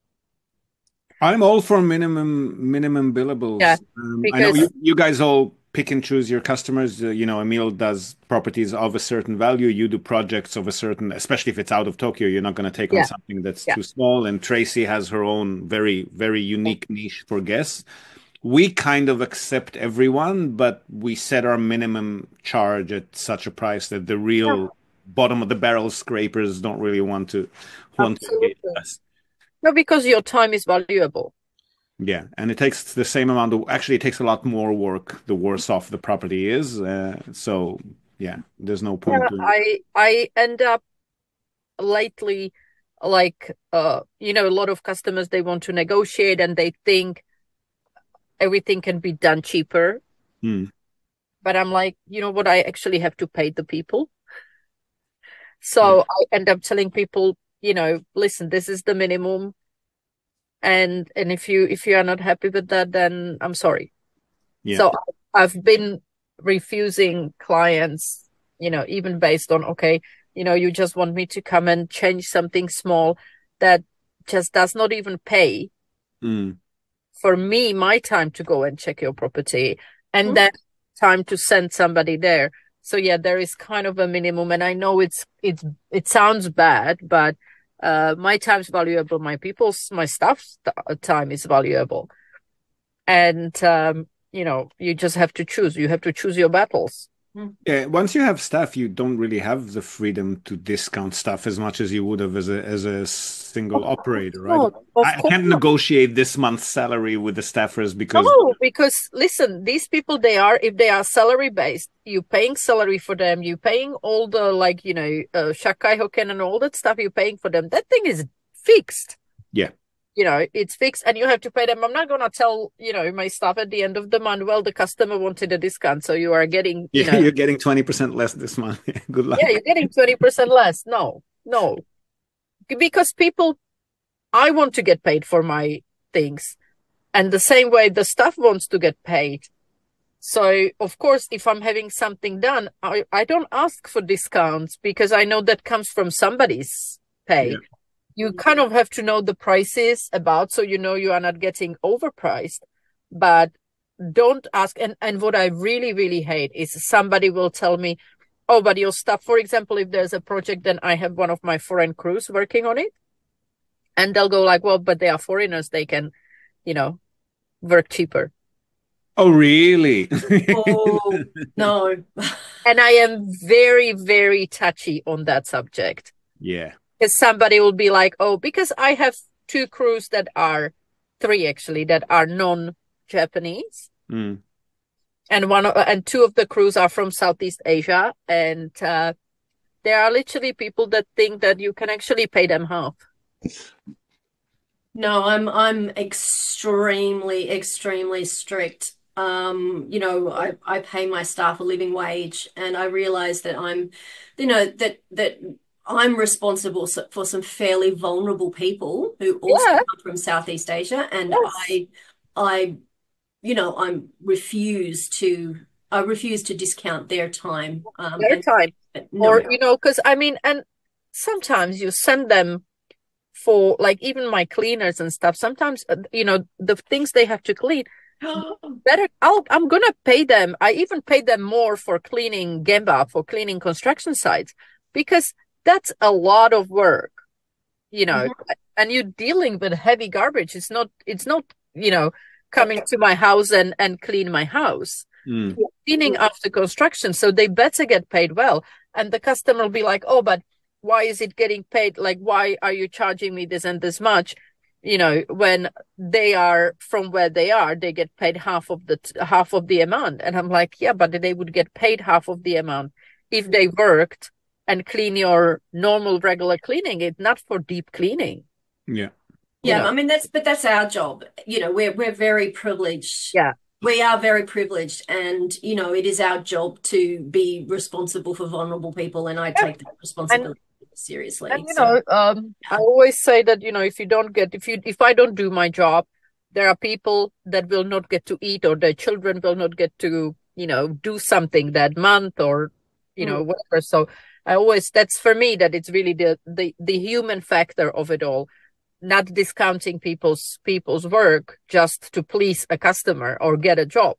I'm all for minimum minimum billables. Yeah, um, because... I know you, you guys all pick and choose your customers. Uh, you know, Emil does properties of a certain value. You do projects of a certain, especially if it's out of Tokyo, you're not going to take yeah. on something that's yeah. too small. And Tracy has her own very, very unique niche for guests. We kind of accept everyone, but we set our minimum charge at such a price that the real yeah. bottom of the barrel scrapers don't really want to want Absolutely. to engage us. No, because your time is valuable. Yeah, and it takes the same amount of, actually it takes a lot more work the worse off the property is. Uh, so yeah, there's no point. Yeah, to... I I end up lately, like, uh, you know, a lot of customers, they want to negotiate and they think everything can be done cheaper. Mm. But I'm like, you know what, I actually have to pay the people. So yeah. I end up telling people, you know, listen, this is the minimum. And and if you if you are not happy with that, then I'm sorry. Yeah. So I've been refusing clients, you know, even based on, okay, you know, you just want me to come and change something small that just does not even pay mm. for me, my time to go and check your property and mm. then time to send somebody there. So yeah, there is kind of a minimum, and I know it's it's it sounds bad, but uh, my time's valuable. My people's, my staff's time is valuable, and um, you know, you just have to choose. You have to choose your battles. Yeah, once you have staff, you don't really have the freedom to discount stuff as much as you would have as a as a single of operator, right? Not, I can't not. negotiate this month's salary with the staffers because no, because listen, these people, they are, if they are salary based, you paying salary for them, you paying all the, like, you know, uh, Shakai Hoken and all that stuff, you're paying for them. That thing is fixed. Yeah. you know, it's fixed and you have to pay them. I'm not going to tell, you know, my staff at the end of the month, well, the customer wanted a discount, so you are getting, you yeah, know. You're getting twenty percent less this month. Good luck. Yeah, you're getting twenty percent less. No, no. Because people, I want to get paid for my things. And the same way the staff wants to get paid. So, of course, if I'm having something done, I, I don't ask for discounts because I know that comes from somebody's pay. Yeah. You kind of have to know the prices about, so you know you are not getting overpriced. But don't ask. And, and what I really, really hate is somebody will tell me, oh, but your stuff, for example, if there's a project, then I have one of my foreign crews working on it. And they'll go like, well, but they are foreigners. They can, you know, work cheaper. Oh, really? Oh, no. And I am very, very touchy on that subject. Yeah. Because somebody will be like, oh, because I have two crews that are, three actually, that are non-Japanese. Mm. And one and two of the crews are from Southeast Asia. And uh, there are literally people that think that you can actually pay them half. No, I'm I'm extremely, extremely strict. Um, you know, I, I pay my staff a living wage, and I realize that I'm, you know, that that I'm responsible for some fairly vulnerable people who also Yeah. come from Southeast Asia, and Yes. I I you know, I'm refuse to I refuse to discount their time. Um, Their and- time. but no. Or, you know, because I mean, and sometimes you send them for, like, even my cleaners and stuff. Sometimes, uh, you know, the things they have to clean, better, I'll, I'm going to pay them. I even pay them more for cleaning Gemba, for cleaning construction sites, because that's a lot of work, you know, and you're dealing with heavy garbage. It's not, it's not, you know, coming to my house and, and clean my house. Mm. You're cleaning after construction. So they better get paid well. And the customer will be like, oh, but why is it getting paid? Like, why are you charging me this and this much? You know, when they are from where they are, they get paid half of the half of the amount. And I'm like, yeah, but they would get paid half of the amount if they worked and clean your normal, regular cleaning, it not for deep cleaning. Yeah. Yeah, You know? I mean that's but that's our job. You know, we're we're very privileged. Yeah. We are very privileged, and you know, it is our job to be responsible for vulnerable people, and I take that responsibility seriously. And you So, know, um, I always say that, you know, if you don't get, if you, if I don't do my job, there are people that will not get to eat, or their children will not get to, you know, do something that month, or, you know, whatever. So I always, that's for me, that it's really the, the, the human factor of it all, not discounting people's, people's work just to please a customer or get a job.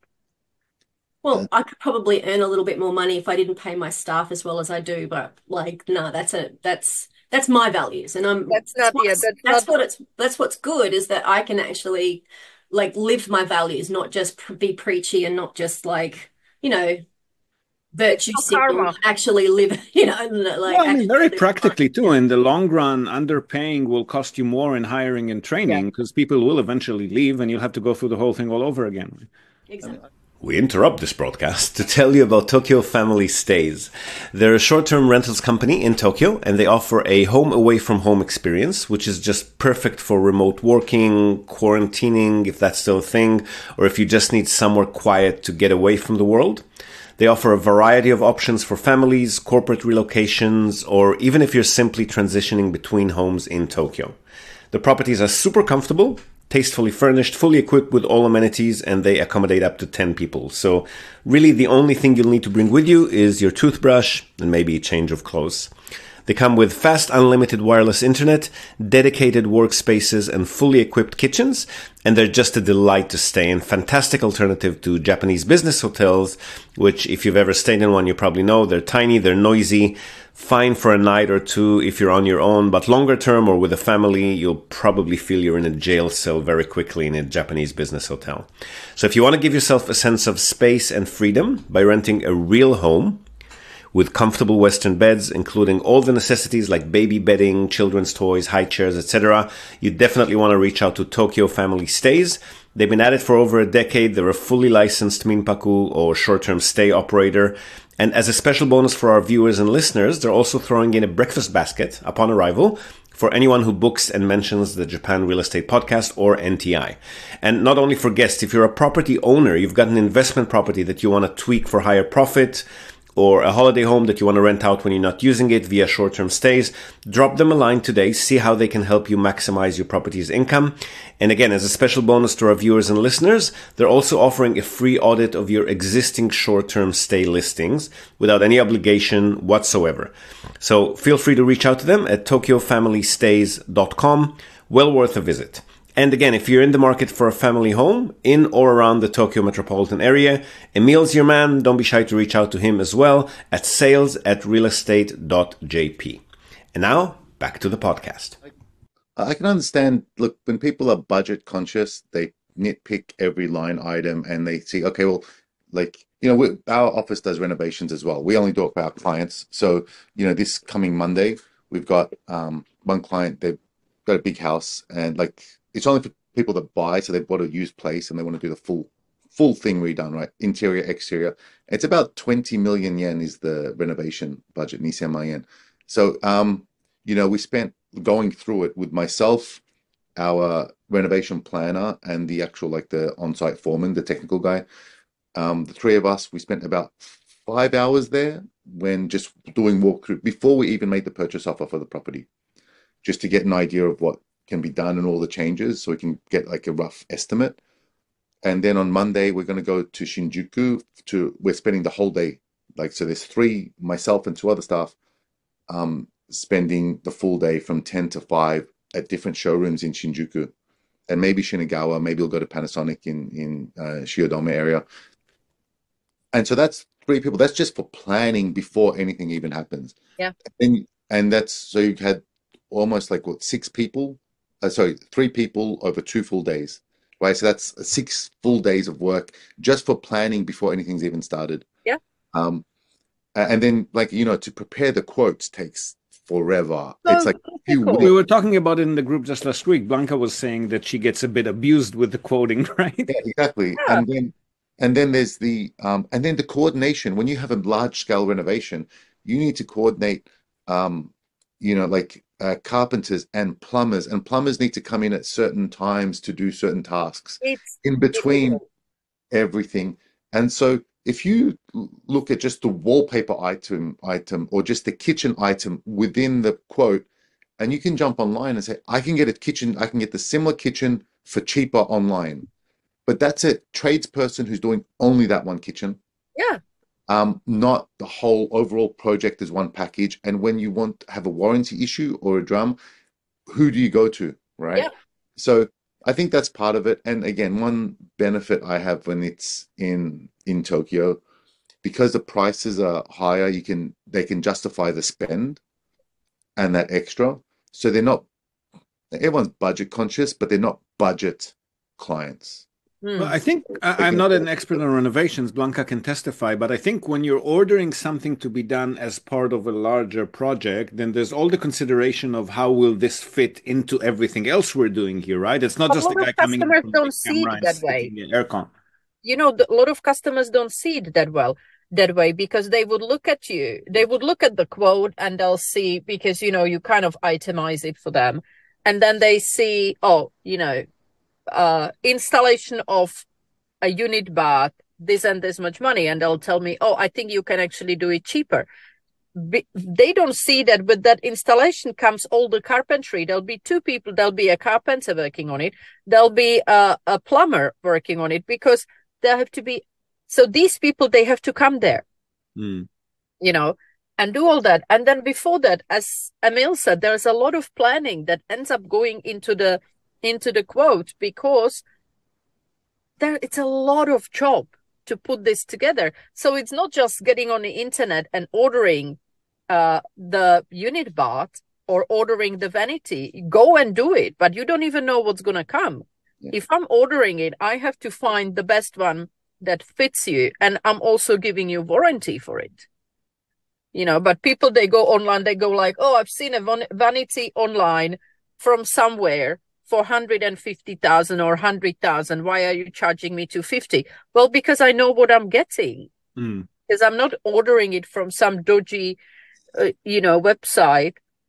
well, I could probably earn a little bit more money if I didn't pay my staff as well as I do, but like, no, that's a that's that's my values, and I'm That's not, yeah, what's- that's that's not, what it's that's what's good is that I can actually like live my values, not just pr- be preachy and not just like, you know, virtue no signal, karma. actually live, you know, like Well, I mean, actually very live my- practically too. In the long run, underpaying will cost you more in hiring and training because people will eventually leave, and you'll have to go through the whole thing all over again. Exactly. We interrupt this broadcast to tell you about Tokyo Family Stays. They're a short-term rentals company in Tokyo, and they offer a home away from home experience, which is just perfect for remote working, quarantining, if that's still a thing, or if you just need somewhere quiet to get away from the world. They offer a variety of options for families, corporate relocations, or even if you're simply transitioning between homes in Tokyo. The properties are super comfortable, tastefully furnished, fully equipped with all amenities, and they accommodate up to ten people. So really the only thing you'll need to bring with you is your toothbrush and maybe a change of clothes. They come with fast unlimited wireless internet, dedicated workspaces, and fully equipped kitchens, and they're just a delight to stay in. Fantastic alternative to Japanese business hotels, which if you've ever stayed in one, you probably know they're tiny, they're noisy, fine for a night or two if you're on your own, but longer term or with a family, you'll probably feel you're in a jail cell very quickly in a Japanese business hotel. So if you want to give yourself a sense of space and freedom by renting a real home with comfortable Western beds, including all the necessities like baby bedding, children's toys, high chairs, et cetera, you definitely want to reach out to Tokyo Family Stays. They've been at it for over a decade. They're a fully licensed minpaku or short-term stay operator. And as a special bonus for our viewers and listeners, they're also throwing in a breakfast basket upon arrival for anyone who books and mentions the Japan Real Estate Podcast or N T I. And not only for guests, if you're a property owner, you've got an investment property that you want to tweak for higher profit, or a holiday home that you want to rent out when you're not using it via short-term stays, drop them a line today, see how they can help you maximize your property's income. And again, as a special bonus to our viewers and listeners, they're also offering a free audit of your existing short-term stay listings without any obligation whatsoever. So feel free to reach out to them at tokyo family stays dot com. Well worth a visit. And again, if you're in the market for a family home in or around the Tokyo metropolitan area, Emil's your man. Don't be shy to reach out to him as well at sales at realestate dot j p. And now, back to the podcast. I can understand, look, when people are budget conscious, they nitpick every line item and they see, okay, well, like, you know, we, our office does renovations as well. We only do it for our clients. So, you know, this coming Monday, we've got um, one client, they've got a big house and like, it's only for people that buy, so they've bought a used place and they want to do the full full thing redone, right? Interior, exterior. It's about twenty million yen is the renovation budget, Nissan yen. So, um, you know, we spent going through it with myself, our renovation planner, and the actual, like the on-site foreman, the technical guy. Um, the three of us, we spent about five hours there when just doing walkthrough before we even made the purchase offer for the property, just to get an idea of what can be done and all the changes so we can get like a rough estimate. And then on Monday, we're going to go to Shinjuku to, we're spending the whole day. Like, so there's three, myself and two other staff, um, spending the full day from ten to five at different showrooms in Shinjuku and maybe Shinagawa, maybe we'll go to Panasonic in, in uh, Shiodome area. And so that's three people. That's just for planning before anything even happens. Yeah. And, and that's, so you had almost like what, six people? Uh, sorry, three people over two full days, right? So that's six full days of work just for planning before anything's even started. Yeah. Um, and then, like, you know, to prepare the quotes takes forever. Oh, it's like a few cool. weeks. We were talking about it in the group just last week. Blanca was saying that she gets a bit abused with the quoting, right? Yeah, exactly. Yeah. And then, and then there's the, um, and then the coordination. When you have a large scale renovation, you need to coordinate, um, you know, like, Uh, carpenters and plumbers, and plumbers need to come in at certain times to do certain tasks It's in between everything. And so if you l- look at just the wallpaper item item or just the kitchen item within the quote, and you can jump online and say, I can get a kitchen, I can get the similar kitchen for cheaper online. But that's a tradesperson who's doing only that one kitchen. yeah. Um, not the whole overall project as one package. And when you want to have a warranty issue or a drum, who do you go to, right? Yeah. So I think that's part of it. And again, one benefit I have when it's in in Tokyo, because the prices are higher, you can they can justify the spend and that extra. So they're not, everyone's budget conscious, but they're not budget clients. Hmm. Well, I think I, I'm not an expert on renovations. Blanca can testify, but I think when you're ordering something to be done as part of a larger project, then there's all the consideration of how will this fit into everything else we're doing here, right? It's not A just lot the guy of coming in customers from don't the see camera it and that way. sticking the aircon. You know, the- a lot of customers don't see it that well, that way, because they would look at you, they would look at the quote and they'll see, because, you know, you kind of itemize it for them. And then they see, oh, you know, uh, installation of a unit bath, this and this much money. And they'll tell me, oh, I think you can actually do it cheaper. Be- they don't see that with that installation comes all the carpentry. There'll be two people. There'll be a carpenter working on it. There'll be a, a plumber working on it, because there have to be, so these people, they have to come there, Mm. you know, and do all that. And then before that, as Emil said, there's a lot of planning that ends up going into the, into the quote, because there, it's a lot of job to put this together. So it's not just getting on the internet and ordering uh, the unit bath or ordering the vanity. Go and do it, but you don't even know what's going to come. Yeah. If I'm ordering it, I have to find the best one that fits you. And I'm also giving you warranty for it. You know, but people, they go online, they go like, oh, I've seen a van- vanity online from somewhere for one hundred fifty thousand or one hundred thousand. Why are you charging me two hundred fifty? Well, because I know what I'm getting. Mm. Because I'm not ordering it from some dodgy, uh, you know, website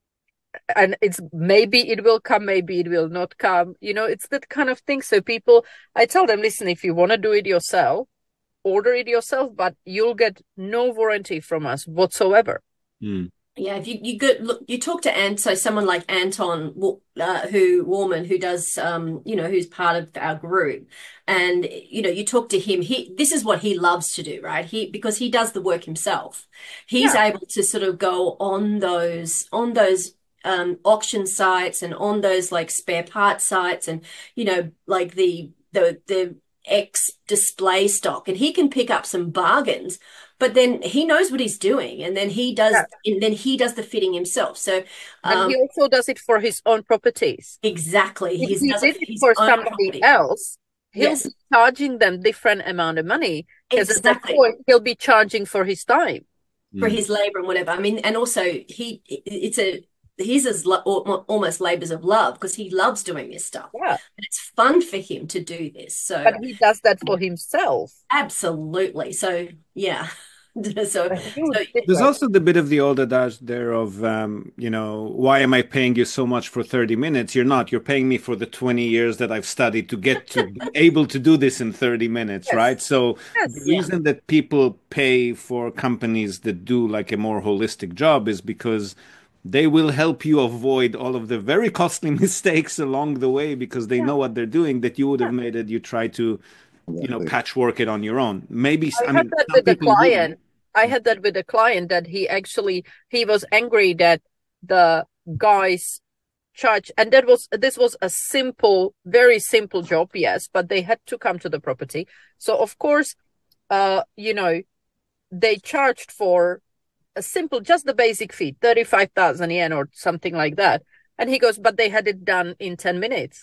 and it's maybe it will come, maybe it will not come. You know, it's that kind of thing. So people, I tell them, listen, if you want to do it yourself, order it yourself, but you'll get no warranty from us whatsoever. Mm. Yeah, if you you good look, you talk to Ant, so someone like Anton, uh, who Warman, who does, um, you know, who's part of our group, and you know, you talk to him. He this is what he loves to do, right? He because he does the work himself. He's Yeah. able to sort of go on those on those um, auction sites and on those like spare parts sites, and you know, like the the the X display stock, and he can pick up some bargains. But then he knows what he's doing, and then he does, Yeah. and then he does the fitting himself. So, And um, he also does it for his own properties. exactly, If he he does it did for it his for own somebody property. else, he'll Yes, be charging them different amount of money, because at that exactly, point he'll be charging for his time. for Mm. his labor and whatever. I mean, and also he, it's a his is lo- al- almost labors of love because he loves doing this stuff, Yeah. and it's fun for him to do this. But So, he does that for himself. absolutely. So, yeah. So, A huge so There's difference. also the bit of the old adage there of, um, you know, why am I paying you so much for thirty minutes? You're not. You're paying me for the twenty years that I've studied to get to be able to do this in thirty minutes, Yes. right? So the Yes. yeah, reason that people pay for companies that do like a more holistic job is because they will help you avoid all of the very costly mistakes along the way because they Yeah. know what they're doing that you would have Yeah. made it. You try to, you know, Exactly. patchwork it on your own. Maybe, I I had mean, that some with a people wouldn't. client. I had that with a client that he actually he was angry that the guys charge, and that was this was a simple, very simple job, yes, but they had to come to the property. So of course, uh, you know, they charged for a simple, just the basic fee, thirty-five thousand yen or something like that. And he goes, but they had it done in ten minutes.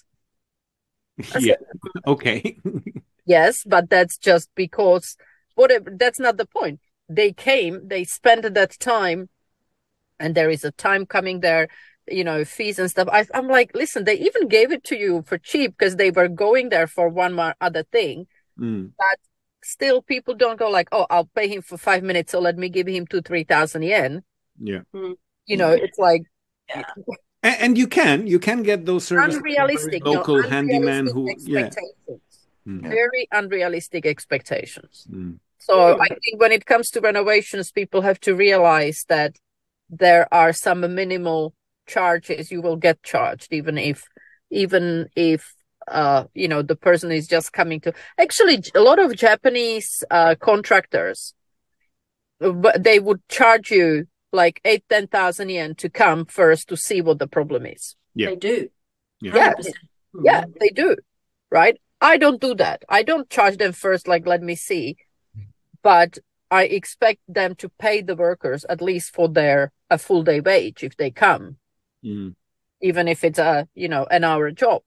I Yeah. said, Okay. yes, but that's just because whatever, that's not the point. They came, they spent that time, and there is a time coming there, you know, fees and stuff. I, I'm like, listen, they even gave it to you for cheap because they were going there for one more other thing. Mm. But still, people don't go like, oh, I'll pay him for five minutes, so let me give him two, three thousand yen. Yeah. You know, it's like yeah. And, and you can you can get those services from very unrealistic, no, local handyman unrealistic who, yeah. expectations. Mm. Very unrealistic expectations. Mm. So I think when it comes to renovations, people have to realize that there are some minimal charges you will get charged, even if, even if, uh, you know, the person is just coming to. Actually, a lot of Japanese uh, contractors, they would charge you like eight, ten thousand yen to come first to see what the problem is. Yeah. They do. Yeah. Yeah, one hundred percent. yeah, they do. Right? I don't do that. I don't charge them first, like, let me see. But I expect them to pay the workers at least for their a full day wage if they come, Mm. even if it's a, you know, an hour job.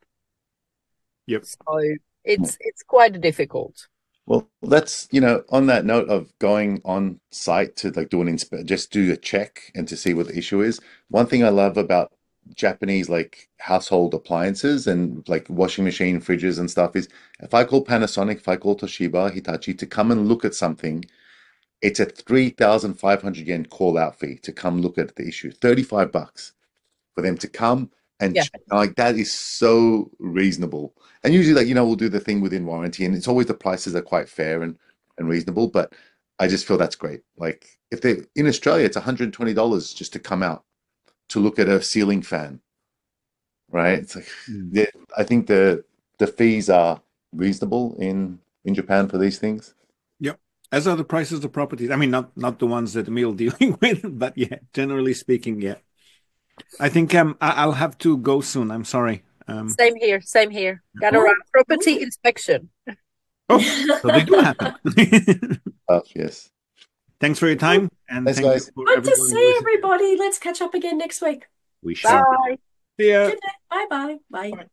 Yep. So it's it's quite difficult. Well, that's, you know, on that note of going on site to like do an inspe just do a check and to see what the issue is. One thing I love about Japanese like household appliances and like washing machine, fridges and stuff is if I call Panasonic, if I call Toshiba, Hitachi to come and look at something, it's a three thousand five hundred yen call out fee to come look at the issue. thirty-five bucks for them to come and Yeah. check. Like that is so reasonable. And usually, like, you know, we'll do the thing within warranty, and it's always the prices are quite fair and and reasonable. But I just feel that's great. Like if they in Australia, it's one hundred twenty dollars just to come out to look at a ceiling fan, right? It's like Mm. the, I think the the fees are reasonable in in Japan for these things. Yep. As are the prices of properties. I mean, not not the ones that Emil dealing with, but yeah, generally speaking, yeah. I think um I, I'll have to go soon. I'm sorry. Um. Same here, same here. Got Oh, around property inspection. Oh, so they do happen. Oh, yes. Thanks for your time, and Thanks, thank you guys. for Good to everyone who see listened. everybody. Let's catch up again next week. We shall. Bye. See ya. Good day. Bye-bye. Bye.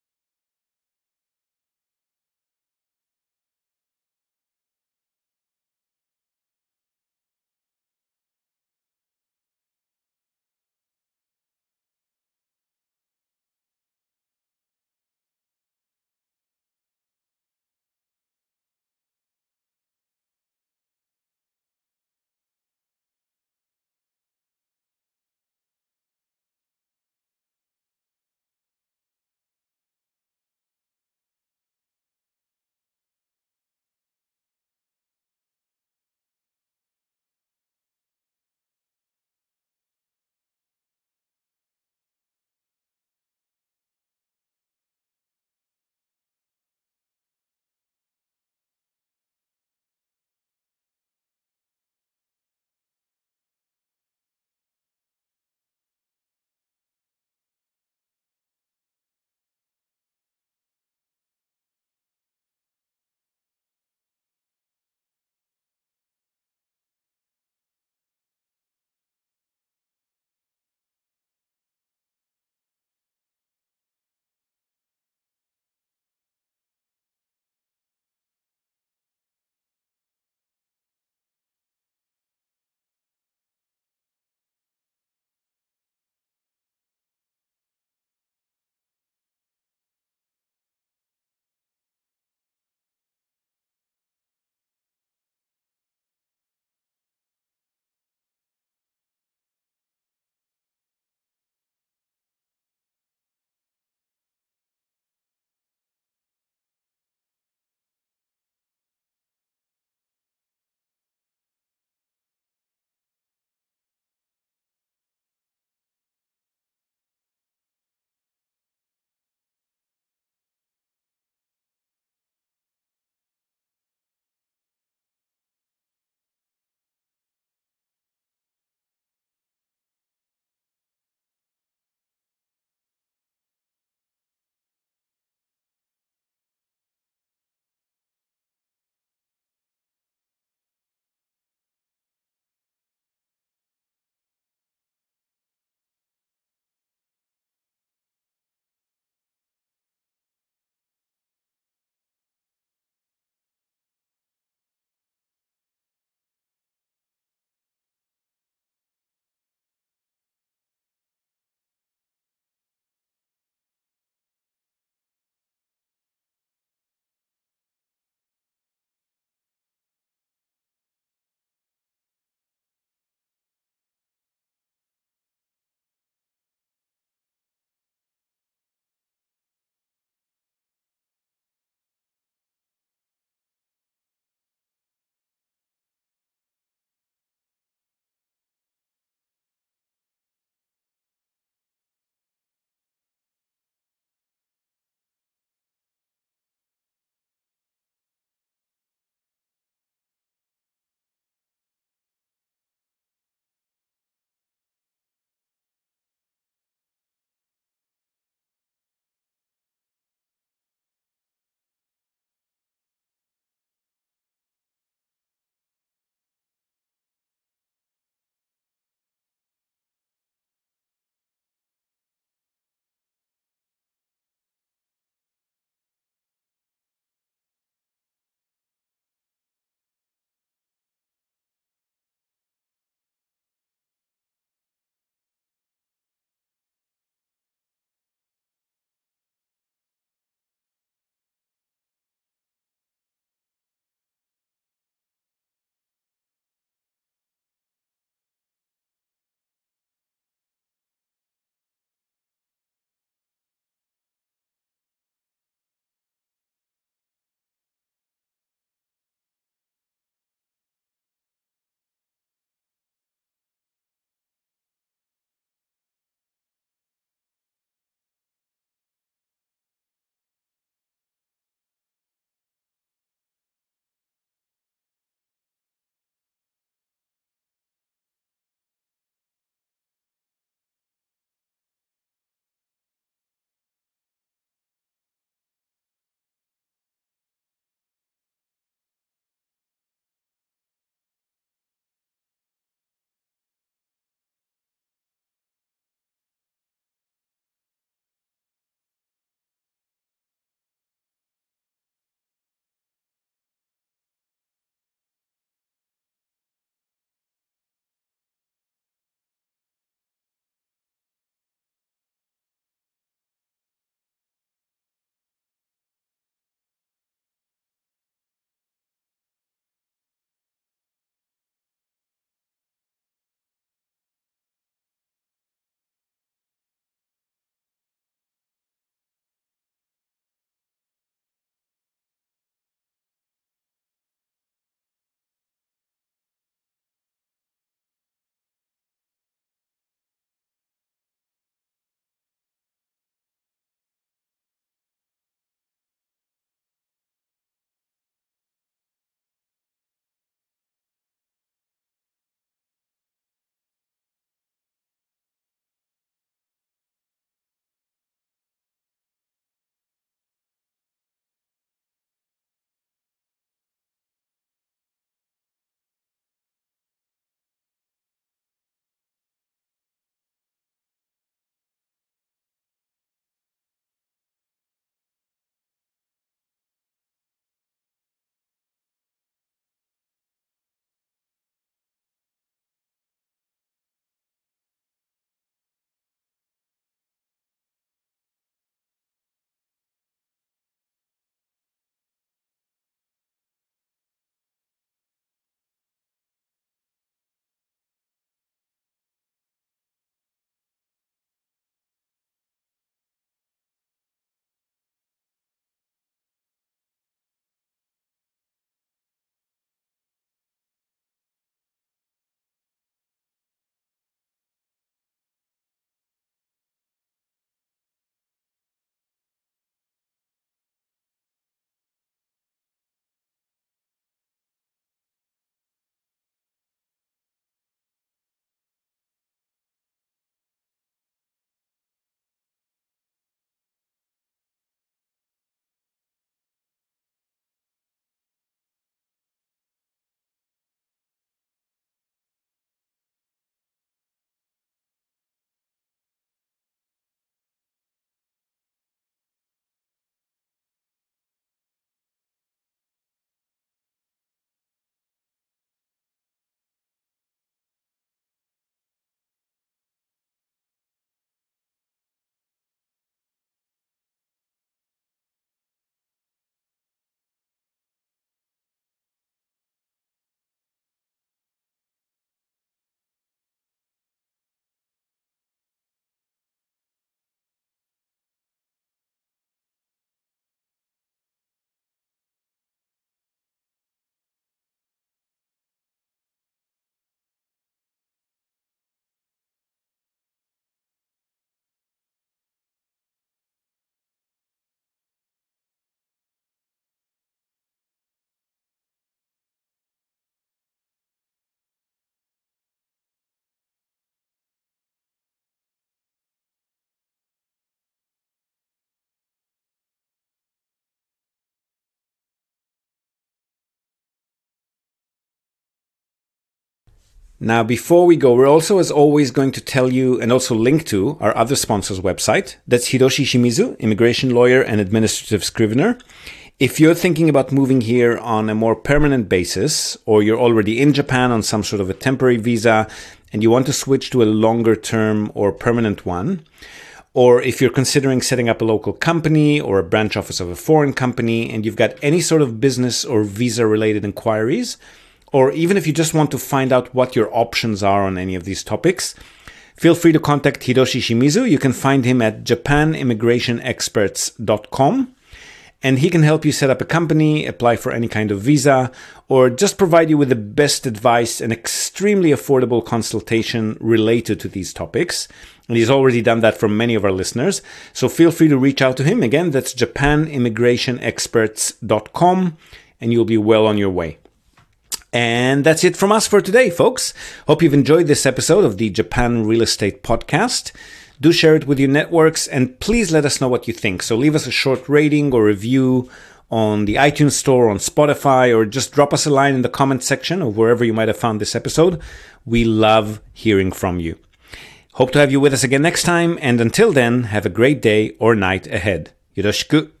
Now, before we go, we're also, as always, going to tell you and also link to our other sponsor's website. That's Hiroshi Shimizu, immigration lawyer and administrative scrivener. If you're thinking about moving here on a more permanent basis, or you're already in Japan on some sort of a temporary visa and you want to switch to a longer term or permanent one, or if you're considering setting up a local company or a branch office of a foreign company and you've got any sort of business or visa related inquiries, or even if you just want to find out what your options are on any of these topics, feel free to contact Hiroshi Shimizu. You can find him at japan immigration experts dot com. And he can help you set up a company, apply for any kind of visa, or just provide you with the best advice and extremely affordable consultation related to these topics. And he's already done that for many of our listeners. So feel free to reach out to him. Again, that's japan immigration experts dot com, and you'll be well on your way. And that's it from us for today, folks. Hope you've enjoyed this episode of the Japan Real Estate Podcast. Do share it with your networks, and please let us know what you think. So leave us a short rating or review on the iTunes Store, on Spotify, or just drop us a line in the comment section of wherever you might have found this episode. We love hearing from you. Hope to have you with us again next time, and until then, have a great day or night ahead. Yoroshiku.